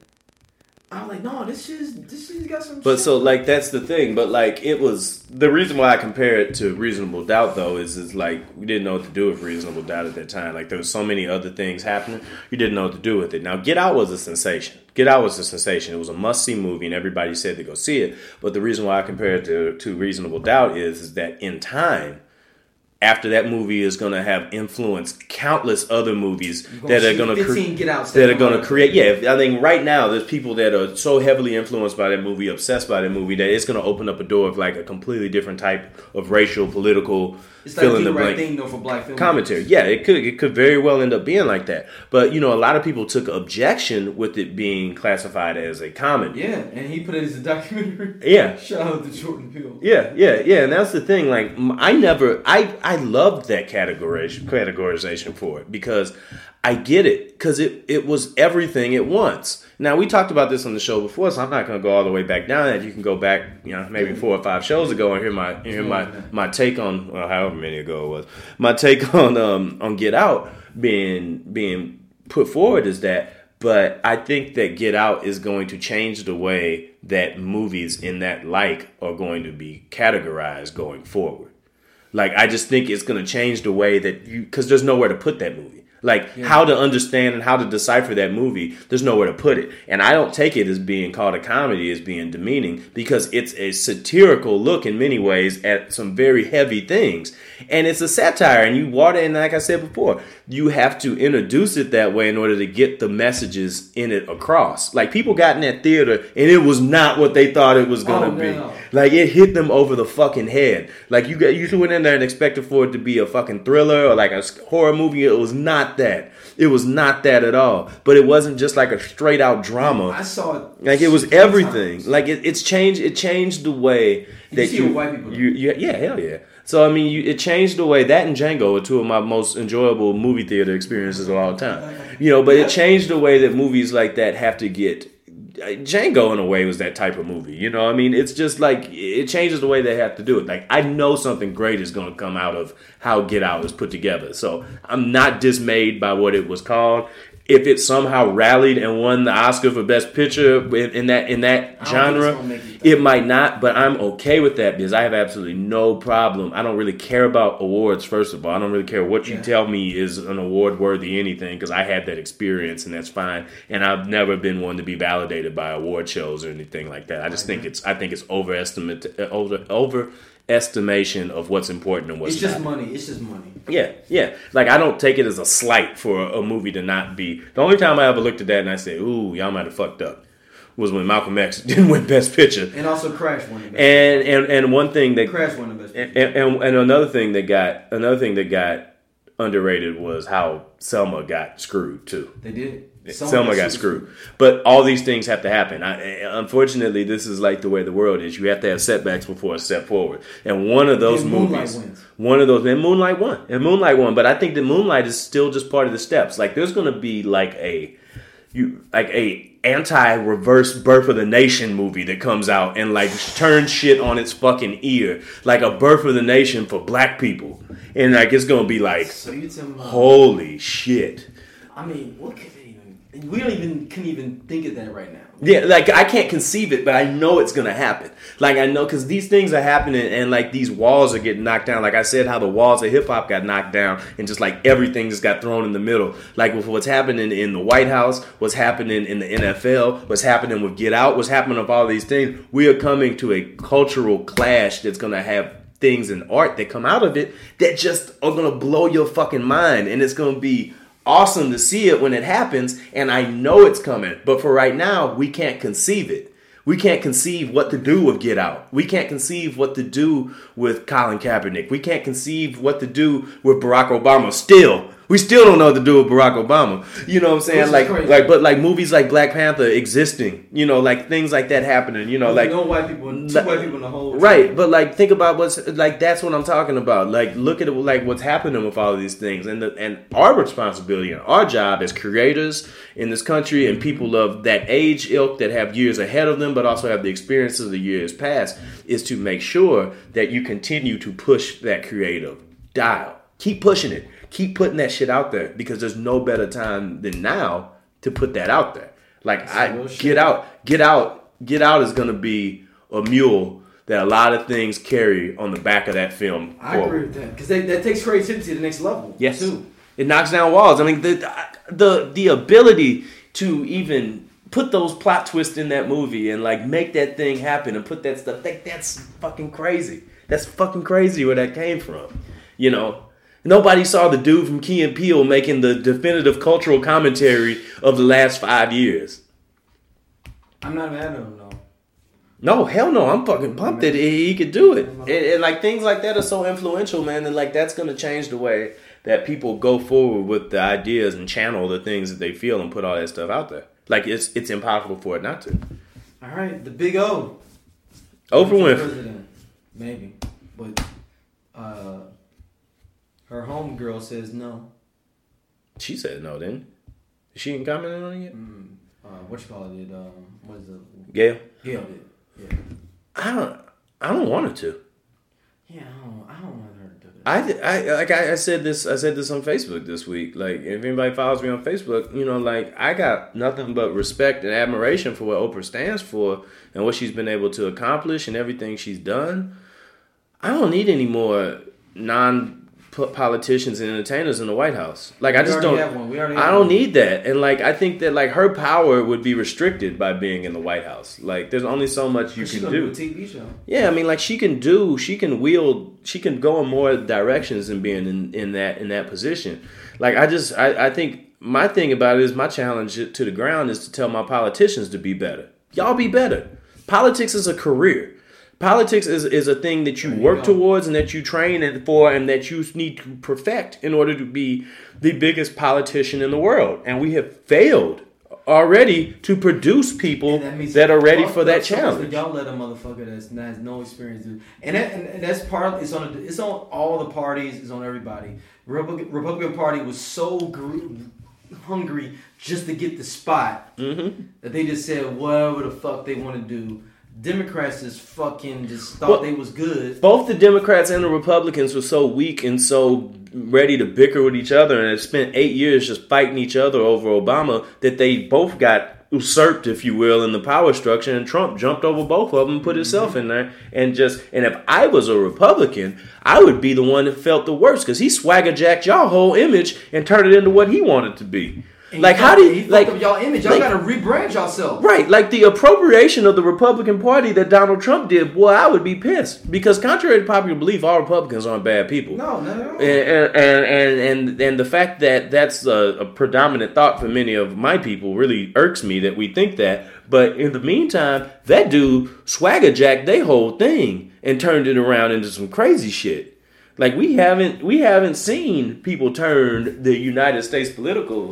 B: I was like, no, this shit's this shit's got some.
C: But
B: shit.
C: so like that's the thing. But like it was the reason why I compare it to Reasonable Doubt though is is like we didn't know what to do with Reasonable Doubt at that time. Like there was so many other things happening, you didn't know what to do with it. Now Get Out was a sensation. Get Out was a sensation. It was a must see movie, and everybody said to go see it. But the reason why I compare it to to Reasonable Doubt is is that in time, after that movie is going to have influenced countless other movies that are going to cre- that are going to create. Yeah, I think right now there's people that are so heavily influenced by that movie, obsessed by that movie, that it's going to open up a door of like a completely different type of racial, political,
B: it's like
C: fill in the
B: the right
C: blank
B: thing though for black film
C: commentary. Yeah, it could it could very well end up being like that. But you know, a lot of people took objection with it being classified as a comedy.
B: Yeah, and he put it as a documentary.
C: Yeah,
B: shout out to Jordan Peele.
C: Yeah, yeah, yeah, and that's the thing. Like, I never, I, I loved that categorization, categorization for it because I get it because it, it was everything at once. Now we talked about this on the show before, so I'm not going to go all the way back down. That you can go back, you know, maybe four or five shows ago and hear my hear my, my take on, well, however many ago it was, my take on um on Get Out being being put forward is that. But I think that Get Out is going to change the way that movies in that like are going to be categorized going forward. Like, I just think it's going to change the way that you, because there's nowhere to put that movie. Like, yeah. How to understand and how to decipher that movie, there's nowhere to put it. And I don't take it as being called a comedy as being demeaning, because it's a satirical look in many ways at some very heavy things. And it's a satire, and you water, and like I said before, you have to introduce it that way in order to get the messages in it across. Like, people got in that theater, and it was not what they thought it was going to oh, be. No. Like, it hit them over the fucking head. Like, you got, you went in there and expected for it to be a fucking thriller or like a horror movie. It was not that. It was not that at all. But it wasn't just like a straight out drama.
B: I saw it.
C: Like, it was everything. Times. Like, it, it's changed. It changed the way that
B: you,
C: you,
B: white people
C: you, you, yeah, hell yeah. So, I mean, you, it changed the way that and Django are two of my most enjoyable movie theater experiences of all time. You know, but it changed the way that movies like that have to get. Django, in a way, was that type of movie. You know, I mean, it's just like, it changes the way they have to do it. Like, I know something great is going to come out of how Get Out is put together. So, I'm not dismayed by what it was called. If it somehow rallied and won the Oscar for Best Picture in that in that genre, it, it might not, but I'm okay with that because I have absolutely no problem. I don't really care about awards, first of all. I don't really care what you yeah. tell me is an award-worthy anything, because I had that experience, and that's fine. And I've never been one to be validated by award shows or anything like that. I just think it's I think it's overestimate over over. estimation of what's important and what's
B: it's just
C: not.
B: money. It's just money.
C: Yeah, yeah. Like, I don't take it as a slight for a movie to not be. The only time I ever looked at that and I said, "Ooh, y'all might have fucked up," was when Malcolm X didn't win Best Picture,
B: and also Crash won. Best
C: and and and one thing that
B: Crash won the Best Picture,
C: and, and and another thing that got another thing that got underrated was how Selma got screwed too.
B: They did.
C: Selma, Selma got screwed. But all these things have to happen. I, unfortunately, this is like the way the world is. You have to have setbacks before a step forward. And one of those
B: and
C: movies, one of those, and Moonlight won. And Moonlight won. But I think that Moonlight is still just part of the steps. Like there's going to be like a, you like a anti-reverse Birth of the Nation movie that comes out and like turns shit on its fucking ear. Like a Birth of the Nation for black people. And like it's going to be like,
B: so you tell me,
C: holy shit.
B: I mean, what could they even? We don't even can even think of that right now.
C: Yeah, like I can't conceive it, but I know it's gonna happen. Like I know because these things are happening, and like these walls are getting knocked down. Like I said, how the walls of hip hop got knocked down, and just like everything just got thrown in the middle. Like with what's happening in the White House, what's happening in the N F L, what's happening with Get Out, what's happening with all these things. We are coming to a cultural clash that's gonna have things in art that come out of it that just are gonna blow your fucking mind, and it's gonna be awesome to see it when it happens, and I know it's coming. But for right now, we can't conceive it. We can't conceive what to do with Get Out. We can't conceive what to do with Colin Kaepernick. We can't conceive what to do with Barack Obama. Still, we still don't know what to do with Barack Obama. You know what I'm saying? Like, crazy. like, but like movies like Black Panther existing. You know, like things like that happening. You know,
B: There's
C: like
B: no white people, two like, white people in the whole.
C: Right, team. But like, think about what's like. That's what I'm talking about. Like, look at it, like what's happening with all of these things, and the, and our responsibility and our job as creators in this country and people of that age ilk that have years ahead of them, but also have the experiences of the years past, is to make sure that you continue to push that creative dial. Keep pushing it. Keep putting that shit out there because there's no better time than now to put that out there. Like That's I get out, get out, get out is gonna be a mule that a lot of things carry on the back of that film.
B: I forward. agree with that because that takes creativity to the next level.
C: Yes,
B: too.
C: It knocks down walls. I mean, the the the ability to even put those plot twists in that movie and like make that thing happen and put that stuff. Like, that's fucking crazy. That's fucking crazy where that came from. You know. Nobody saw the dude from Key and Peele making the definitive cultural commentary of the last five years.
B: I'm not mad at him, though.
C: No, hell no. I'm fucking pumped that he could do it. And, and like things like that are so influential, man. And like that's going to change the way that people go forward with the ideas and channel the things that they feel and put all that stuff out there. Like it's it's impossible for it not to.
B: All right, the big O.
C: Oprah Winfrey.
B: President, maybe. But, uh... her homegirl says no.
C: She said no, then. She ain't commented on it yet?
B: Mm, uh, what you call it? Um, what is it?
C: Gail?
B: Gail did. Yeah.
C: I don't. I don't want her to.
B: Yeah, I don't. I don't want her to do that.
C: I, I like I, I said this. I said this on Facebook this week. Like, if anybody follows me on Facebook, you know, like I got nothing but respect and admiration for what Oprah stands for and what she's been able to accomplish and everything she's done. I don't need any more non. politicians and entertainers in the White House. Like, I just don't, I don't need that. And like, I think that like her power would be restricted by being in the White House. Like, there's only so much you can do.
B: A T V show.
C: Yeah. I mean, like she can do, she can wield, she can go in more directions than being in, in that, in that position. Like, I just, I, I think my thing about it is my challenge to the ground is to tell my politicians to be better. Y'all be better. Politics is a career. Politics is, is a thing that you work towards and that you train for and that you need to perfect in order to be the biggest politician in the world. And we have failed already to produce people that, that are ready for that challenge.
B: Y'all let a motherfucker that's, that has no experience do. And, that, and that's part. It's on. It's on all the parties. It's on everybody. Republican, Republican Party was so gr- hungry just to get the spot
C: mm-hmm.
B: that they just said whatever the fuck they want to do. Democrats just fucking just thought well, they was good.
C: Both the Democrats and the Republicans were so weak and so ready to bicker with each other and had spent eight years just fighting each other over Obama that they both got usurped, if you will, in the power structure, and Trump jumped over both of them and put himself mm-hmm. in there. And just and if I was a Republican, I would be the one that felt the worst because he swagger jacked y'all whole image and turned it into what he wanted to be.
B: And
C: like how do you like
B: y'all image? Y'all like, gotta rebrand yourself,
C: right? Like the appropriation of the Republican Party that Donald Trump did. Boy, I would be pissed because contrary to popular belief, all Republicans aren't bad people.
B: No, no, no.
C: And and and and, and the fact that that's a, a predominant thought for many of my people really irks me that we think that. But in the meantime, that dude swagger jacked they whole thing and turned it around into some crazy shit. Like we haven't we haven't seen people turn the United States political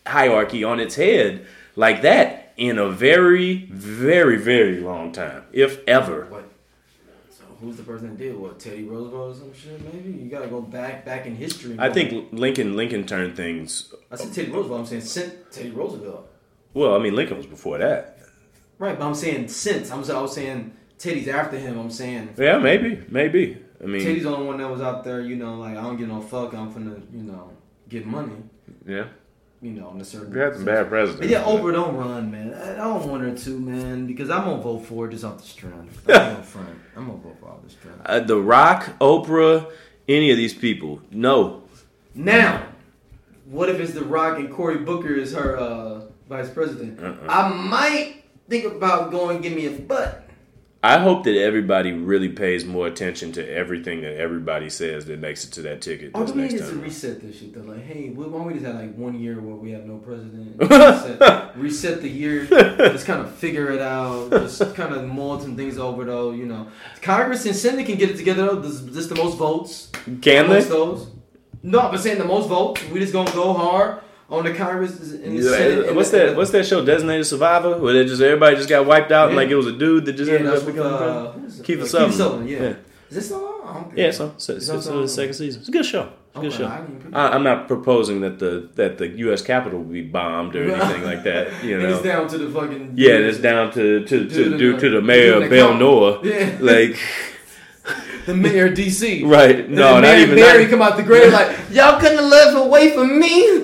C: hierarchy on its head like that in a very, very, very long time, if ever.
B: What? So who's the person that did what? Teddy Roosevelt or some shit? Maybe you gotta go back back in history.
C: I think Lincoln Lincoln turned things.
B: I said Teddy Roosevelt. I'm saying since Teddy Roosevelt.
C: Well, I mean Lincoln was before that.
B: Right, but I'm saying since. I'm I was saying Teddy's after him. I'm saying.
C: Yeah, maybe, maybe. I mean,
B: Teddy's the only one that was out there. You know, like I don't give no fuck. I'm finna, you know, get money.
C: Yeah.
B: You know, in a certain.
C: We had some bad presidents.
B: But yeah, Oprah don't run, man. I, I don't want her to, man, because I'm gonna vote for her just off the strength. I'm gonna front. I'm gonna vote for all the strength.
C: Uh, the Rock, Oprah, any of these people, no.
B: Now, what if it's The Rock and Cory Booker is her uh, vice president?
C: Uh-uh.
B: I might think about going and give me a butt.
C: I hope that everybody really pays more attention to everything that everybody says that makes it to that ticket.
B: All
C: this
B: we need
C: next
B: is to
C: time.
B: reset this shit. Though, like, hey, why don't we just have like one year where we have no president? Reset, reset the year. Just kind of figure it out. Just kind of mold some things over, though. You know, Congress and Senate can get it together. Though. This, this the most votes.
C: Can they?
B: Those. No, but saying the most votes. We just gonna go hard on the Congress and the
C: Yeah,
B: Senate. and
C: what's
B: the,
C: that? What's that show? Designated Survivor, where they just everybody just got wiped out, and
B: Yeah.
C: like it was a dude that just
B: Yeah,
C: ended
B: that's
C: up
B: with,
C: becoming
B: uh,
C: president.
B: who's it?
C: Keith
B: Uh,
C: Sutherland.
B: Keith Sutherland, yeah.
C: yeah.
B: Is this so long? I don't think
C: Yeah,
B: so.
C: so, so,
B: Is
C: so,
B: that
C: so
B: so-
C: the second season. It's a good show. It's a good
B: Okay,
C: show.
B: I didn't-
C: I, I'm not proposing that the that the U S Capitol will be bombed or anything like that. You
B: And
C: know,
B: it's down to the fucking.
C: yeah, and it's down to to to,
B: Dude,
C: due
B: uh,
C: to the mayor
B: dude,
C: of Bell
B: the
C: Noah.
B: Yeah.
C: Like,
B: The mayor of D C.
C: right?
B: And
C: No,
B: then
C: not
B: Mary
C: even
B: Barry
C: that.
B: come out the grave like, y'all couldn't have left away from me.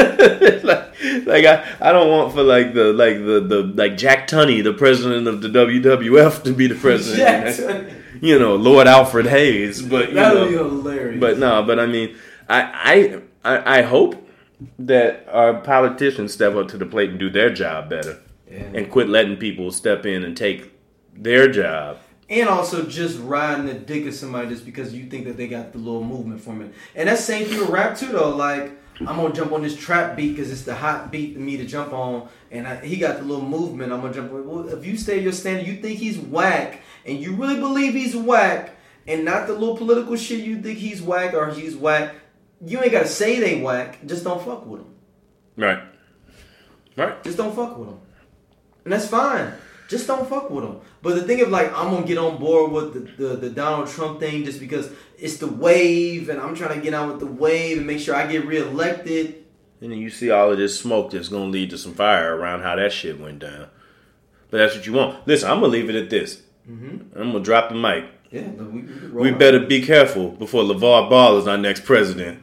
C: like, like I, I don't want for like the like the, the like Jack Tunney, the president of the W W F, to be the president.
B: Jack Tunney.
C: You know, Lord Alfred Hayes, but you
B: That
C: know,
B: would be hilarious.
C: but no, but I mean, I, I I I hope that our politicians step up to the plate and do their job better,
B: Yeah.
C: and quit letting people step in and take their job.
B: And also just riding the dick of somebody just because you think that they got the little movement from it. And that's same thing with rap too, though. Like, I'm gonna jump on this trap beat because it's the hot beat for me to jump on, and I, he got the little movement. I'm gonna jump on. Well, if you stay your standard, you think he's whack, and you really believe he's whack, and not the little political shit you think he's whack or he's whack. You ain't gotta say they whack. Just don't fuck with him.
C: Right. Right.
B: Just don't fuck with him, and that's fine. Just don't fuck with him. But the thing of like, I'm gonna get on board with the, the, the Donald Trump thing just because it's the wave, and I'm trying to get on with the wave and make sure I get reelected.
C: And then you see all of this smoke that's gonna lead to some fire around how that shit went down. But that's what you want. Listen, I'm gonna leave it at this. Mm-hmm. I'm gonna drop the mic.
B: Yeah, no, we, we, could roll
C: We
B: out.
C: better be careful before LeVar Ball is our next president.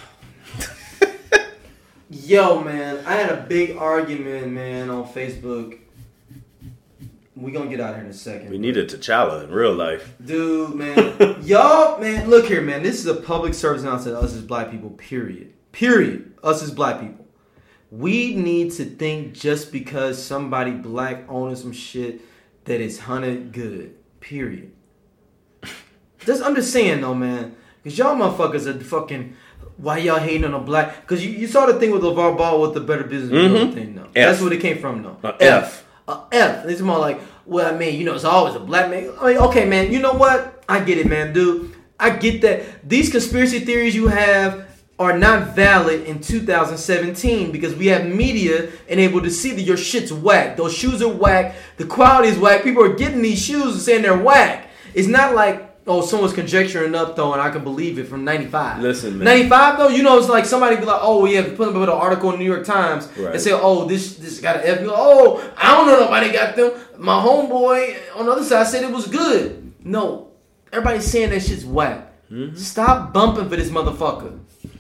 B: Yo, man, I had a big argument, man, on Facebook. We gonna get out here in a second.
C: We needed T'Challa in real life.
B: Dude, man. Y'all, man, look here, man. This is a public service announcement to us as black people, period. Period. Us as black people. We need to think just because somebody black owning some shit that is hunted good. Period. Just understand, though, man. Because y'all motherfuckers are fucking... Why y'all hating on a black... Because you, you saw the thing with LeVar Ball with the Better Business Bureau
C: Mm-hmm.
B: thing, though.
C: F.
B: That's where it came from, though.
C: Uh, F.
B: A F. It's more like, well, I mean, you know, it's always a black man. I mean, okay, man, you know what? I get it, man, dude. I get that. These conspiracy theories you have are not valid in two thousand seventeen because we have media and able to see that your shit's whack. Those shoes are whack. The quality is whack. People are getting these shoes and saying they're whack. It's not like, oh, someone's conjecturing up, though, and I can believe it from ninety-five.
C: Listen, man.
B: ninety-five, though, you know, it's like somebody be like, oh, yeah, put up an article in the New York Times
C: Right.
B: and say, oh, this this got an F. You go, oh, I don't know nobody got them. My homeboy on the other side said it was good. No, everybody's saying that shit's whack.
C: Mm-hmm.
B: Stop bumping for this motherfucker.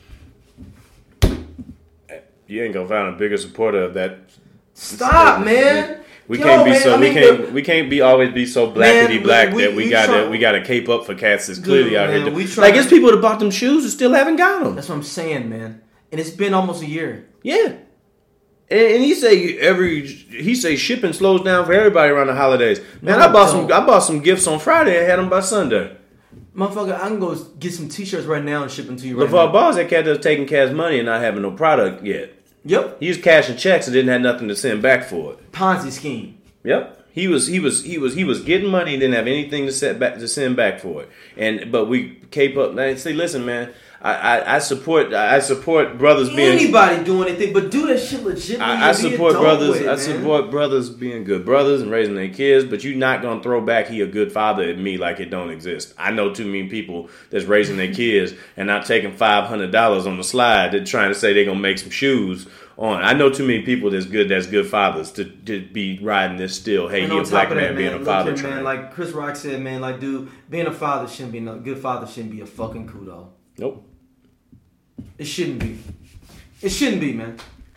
C: You ain't gonna find a bigger supporter of that.
B: Stop, man.
C: We
B: Yo,
C: can't be
B: man,
C: so
B: I
C: we
B: mean,
C: can't
B: the-
C: we can't be always be so blackety
B: Man,
C: black
B: we-
C: that we,
B: we
C: gotta
B: try-
C: we gotta cape up for cats that's clearly
B: Dude,
C: out
B: man,
C: here.
B: we
C: Do-
B: try-
C: like it's people that bought them shoes and still haven't got them.
B: That's what I'm saying, man. And it's been almost a year.
C: Yeah. And, and he say every he say shipping slows down for everybody around the holidays. Man,
B: No,
C: I bought
B: don't.
C: some I bought some gifts on Friday and had them by Sunday.
B: Motherfucker, I can go get some t-shirts right now and ship them to you right
C: LeVar
B: now.
C: Ball's that cat that's taking cash money and not having no product yet.
B: Yep.
C: He was cashing checks and didn't have nothing to send back for it.
B: Ponzi scheme.
C: Yep. He was he was he was he was getting money and didn't have anything to set back to send back for it. And but we cape up and say, listen, man, I, I, I support I support brothers being
B: anybody doing anything, but do that shit legitimately.
C: I, I support brothers.
B: Way,
C: I
B: man.
C: support brothers being good brothers and raising their kids. But you're not gonna throw back he a good father at me like it don't exist. I know too many people that's raising their kids and not taking five hundred dollars on the slide. They're trying to say they're gonna make some shoes on. I know too many people that's good that's good fathers to, to be riding this still. Hey, he a black man, man being a father.
B: Look, man, like Chris Rock said, man, like dude, being a father shouldn't be no good father shouldn't be a fucking kudo.
C: Nope.
B: It shouldn't be. It shouldn't be, man.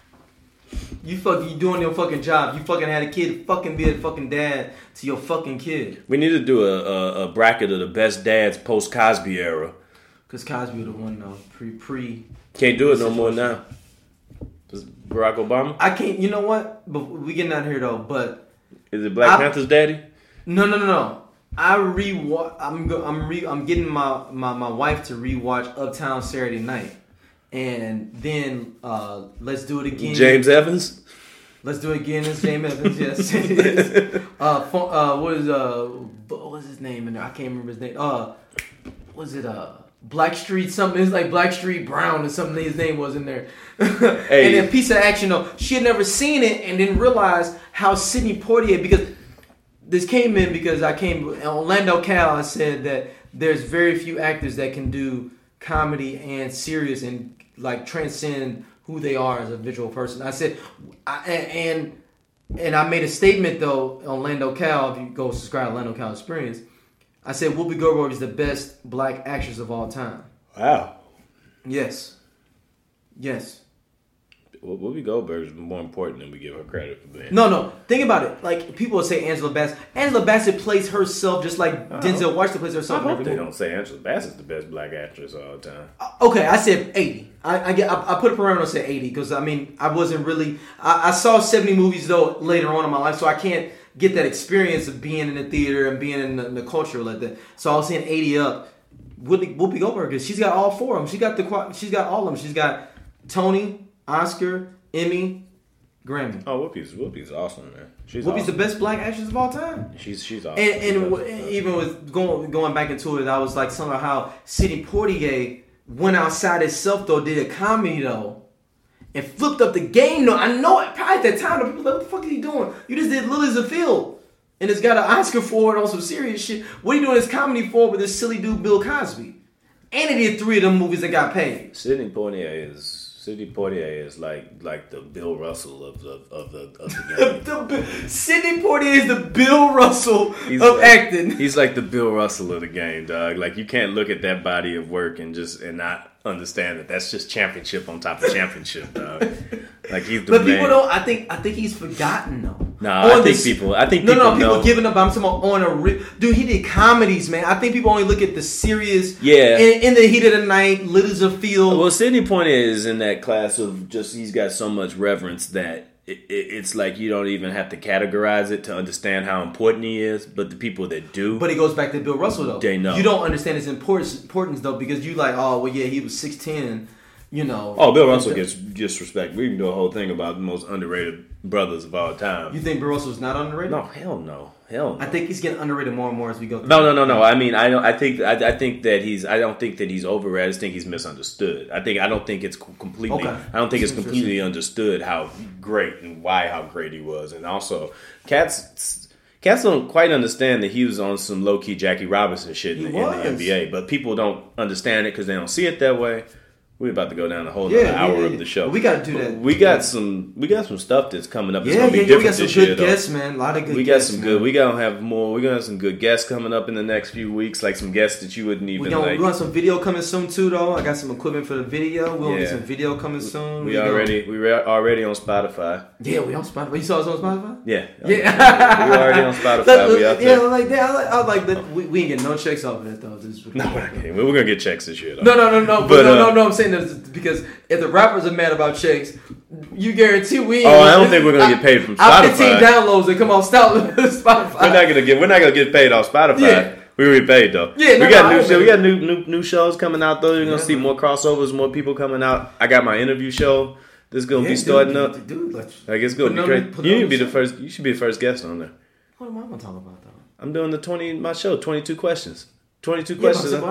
B: You fuck, you doing your fucking job. You fucking had a kid. Fucking be a fucking dad to your fucking kid.
C: We need to do a, a, a bracket of the best dads post Cosby era.
B: Cause Cosby the one though. Pre pre.
C: Can't do it no more now. Barack Obama.
B: I can't. You know what? But we getting out here though. But
C: is it Black I, Panther's daddy?
B: No, no, no, no. I rewatch. I'm go, I'm re, I'm getting my, my, my wife to rewatch Uptown Saturday Night, and then uh, let's do it again.
C: James Evans.
B: Let's do it again. It's James Evans. Yes. Yes. Uh, for, uh, what is uh, what was his name in there? I can't remember his name. Uh, was it uh, Blackstreet something? It's like Blackstreet Brown or something. His name was in there. Hey. And then Piece of Action though. She had never seen it, and then realized how Sidney Poitier because. This came in because I came Orlando Cal. I said that there's very few actors that can do comedy and serious and like transcend who they are as a visual person. I said, I, and and I made a statement though. Orlando Cal, if you go subscribe to Orlando Cal Experience, I said Whoopi Goldberg is the best black actress of all time.
C: Wow.
B: Yes. Yes.
C: Well, Whoopi Goldberg is more important than we give her credit for being.
B: No, no. Think about it. Like, people will say Angela Bassett. Angela Bassett plays herself just like uh-huh. Denzel Washington plays herself.
C: I hope they movie. Don't say Angela Bassett's the best black actress of all time.
B: Uh, okay, I said eighty. I I, get, I, I put a parameter and said eighty because, I mean, I wasn't really... I, I saw seventy movies, though, later on in my life, so I can't get that experience of being in the theater and being in the, in the culture like that. So I was saying eighty up. Whoopi, Whoopi Goldberg, because she's got all four of them. She got the She's got all of them. She's got Tony, Oscar... Emmy, Grammy.
C: Oh, Whoopi's Whoopi's awesome, man. She's
B: Whoopi's
C: awesome.
B: the best black actress of all time.
C: She's she's awesome.
B: And, and
C: she's
B: w- even with going going back into it, I was like somehow how Sidney Poitier went outside himself though, did a comedy though, and flipped up the game though. I know it probably at that time the people like, what the fuck are you doing? You just did Lilies of Field, and it's got an Oscar for it on some serious shit. What are you doing this comedy for with this silly dude Bill Cosby? And he did three of them movies that got paid.
C: Sidney Poitier is. Sidney Poitier is like like the Bill Russell of the of the of the game.
B: the, Sidney Poitier is the Bill Russell
C: he's
B: of
C: like,
B: acting.
C: He's like the Bill Russell of the game, dog. Like you can't look at that body of work and just and not understand that that's just championship on top of championship, dog. Like he's the
B: but
C: man.
B: people don't. I think I think he's forgotten though.
C: No, nah, I think this, people. I think
B: no,
C: people
B: no, people
C: know.
B: giving up. I'm talking about on a re- dude. He did comedies, man. I think people only look at the serious.
C: Yeah.
B: In, in the heat of the night, Lilies of Field.
C: Well, Sidney Poitier is in that class of just he's got so much reverence that it, it, it's like you don't even have to categorize it to understand how important he is. But the people that do,
B: but it goes back to Bill Russell though.
C: They know.
B: You don't understand his importance, importance though, because you like, oh well, yeah, he was six ten. You know.
C: Oh, Bill Russell gets disrespect. We can do a whole thing about the most underrated brothers of all time.
B: You think Bill Russell's not underrated?
C: No, hell no, hell. No.
B: I think he's getting underrated more and more as we go. Through
C: no, no, no, no. I mean, I don't. I think. I, I think that he's. I don't think that he's overrated. I just think he's misunderstood. I think. I don't think it's completely.
B: Okay.
C: I don't think it's completely understood how great and why how great he was, and also cats. Cats don't quite understand that he was on some low key Jackie Robinson shit in, in the N B A, but people don't understand it because they don't see it that way. We're about to go down a whole
B: yeah,
C: other
B: yeah,
C: hour
B: yeah.
C: of the show.
B: We got to do that.
C: We got some. We got some stuff that's coming up. That's
B: yeah,
C: gonna be
B: yeah, yeah.
C: different
B: We got some
C: this
B: good
C: year,
B: guests,
C: though.
B: man. A lot of good.
C: We
B: guests,
C: got some
B: man.
C: good. We gonna have more. We gonna have some good guests coming up in the next few weeks. Like some guests that you wouldn't even
B: we gonna,
C: like.
B: We want some video coming soon too, though. I got some equipment for the video. We gonna
C: Yeah.
B: get some video coming soon.
C: We,
B: we
C: already.
B: Gonna,
C: We re- already on Spotify.
B: yeah, we on Spotify. You saw us on Spotify?
C: Yeah.
B: Yeah.
C: we already on Spotify.
B: Like,
C: we out
B: yeah,
C: there.
B: like that. I like, I like that. We, we ain't getting no checks off of that though. This is
C: No, we're not getting- we're gonna get checks this year though.
B: No, no, no, no. But,
C: But,
B: no,
C: uh,
B: no, no. I'm saying this because if the rappers are mad about checks, you guarantee we. Ain't
C: Oh, I don't think we're gonna get paid from
B: Our
C: Spotify.
B: fifteen downloads that come off Spotify.
C: We're not gonna get. We're not gonna get paid off Spotify.
B: Yeah.
C: We will be paid though.
B: Yeah, no,
C: we got
B: no,
C: new
B: I
C: show. We
B: agree.
C: got new new new shows coming out though. You're gonna
B: Yeah,
C: see
B: man.
C: more crossovers, more people coming out. I got my interview show. This is gonna
B: Yeah,
C: be starting
B: dude,
C: up.
B: Dude, let's,
C: Like it's gonna
B: put
C: be
B: on
C: great.
B: the- put
C: You
B: on
C: need to be
B: the
C: the
B: show.
C: first. You should be the first guest on there.
B: What am I gonna talk about though?
C: I'm doing the twenty my show. Twenty two questions. Twenty two
B: Yeah, but I
C: questions.
B: said, well, I don't know what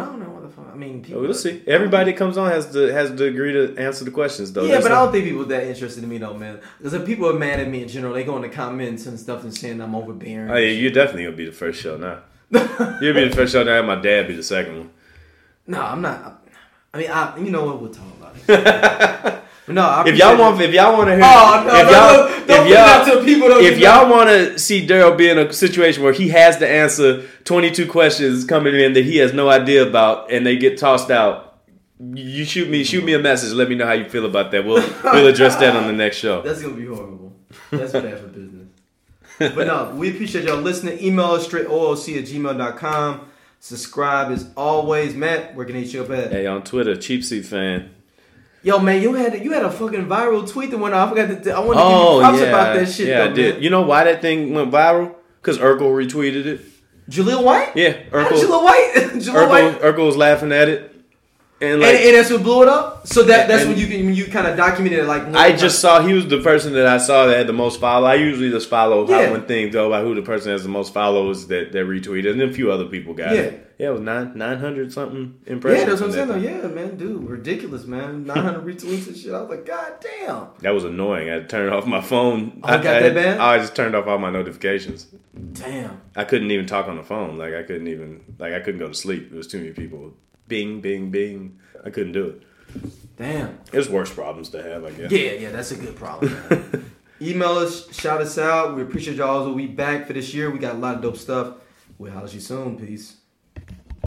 B: motherfucker. I mean,
C: people. We'll see. Everybody that comes on has to has to agree to answer the questions, though.
B: Yeah,
C: That's
B: but
C: like,
B: I don't think people are that interested in me, though, man. Because if people are mad at me in general, they go in the comments and stuff and saying I'm overbearing.
C: Oh yeah, you're definitely gonna be the first show now. You'll be the first show now. My dad be the second one.
B: No, I'm not. I mean, I, you know what? We'll talk about it. No, I
C: if y'all want, if y'all want to hear,
B: oh, no,
C: if
B: no,
C: y'all,
B: no, don't
C: if y'all,
B: to people, don't
C: if y'all want to see Daryl be in a situation where he has to answer twenty-two questions coming in that he has no idea about, and they get tossed out, you shoot me, shoot me a message. Let me know how you feel about that. We'll we'll address that on the next show.
B: That's gonna be horrible. That's bad for business. But no, we appreciate y'all listening. Email us straight O O C at gmail dot com. Subscribe as always. Matt, where can they show up at?
C: Hey, on Twitter, Cheap Seat Fan.
B: Yo, man, you had you had a fucking viral tweet that went off. I forgot to. I wanted
C: oh,
B: to give you props
C: yeah,
B: about that shit.
C: Yeah,
B: though,
C: I did.
B: Man.
C: You know why that thing went viral? Because Urkel retweeted it.
B: Jaleel White?
C: Yeah,
B: Urkel.
C: Urkel.
B: White. Jaleel
C: Urkel,
B: White.
C: Urkel was laughing at it, and like,
B: and, and that's what blew it up. So that that's
C: and,
B: when you when you kind of documented it. Like
C: I just saw he was the person that I saw that had the most follow. I usually just follow
B: yeah.
C: how when things go by who the person has the most followers that that retweeted, and then a few other people got
B: yeah.
C: it. Yeah, it was nine nine hundred something impressions.
B: Yeah, that's what I'm saying.
C: That
B: Though. Yeah, man, dude, ridiculous, man. Nine hundred retweets and shit. I was like, God damn.
C: That was annoying. I had to turn off my phone.
B: Oh,
C: I
B: got
C: I
B: that
C: had,
B: bad?
C: I just turned off all my notifications.
B: Damn.
C: I couldn't even talk on the phone. Like I couldn't even like I couldn't go to sleep. There was too many people. Bing, bing, bing. I couldn't do it.
B: Damn.
C: It's worse problems to have, I guess.
B: Yeah, yeah, that's a good problem, man. Email us, shout us out. We appreciate y'all. We'll be back for this year. We got a lot of dope stuff. We'll holler at you soon. Peace.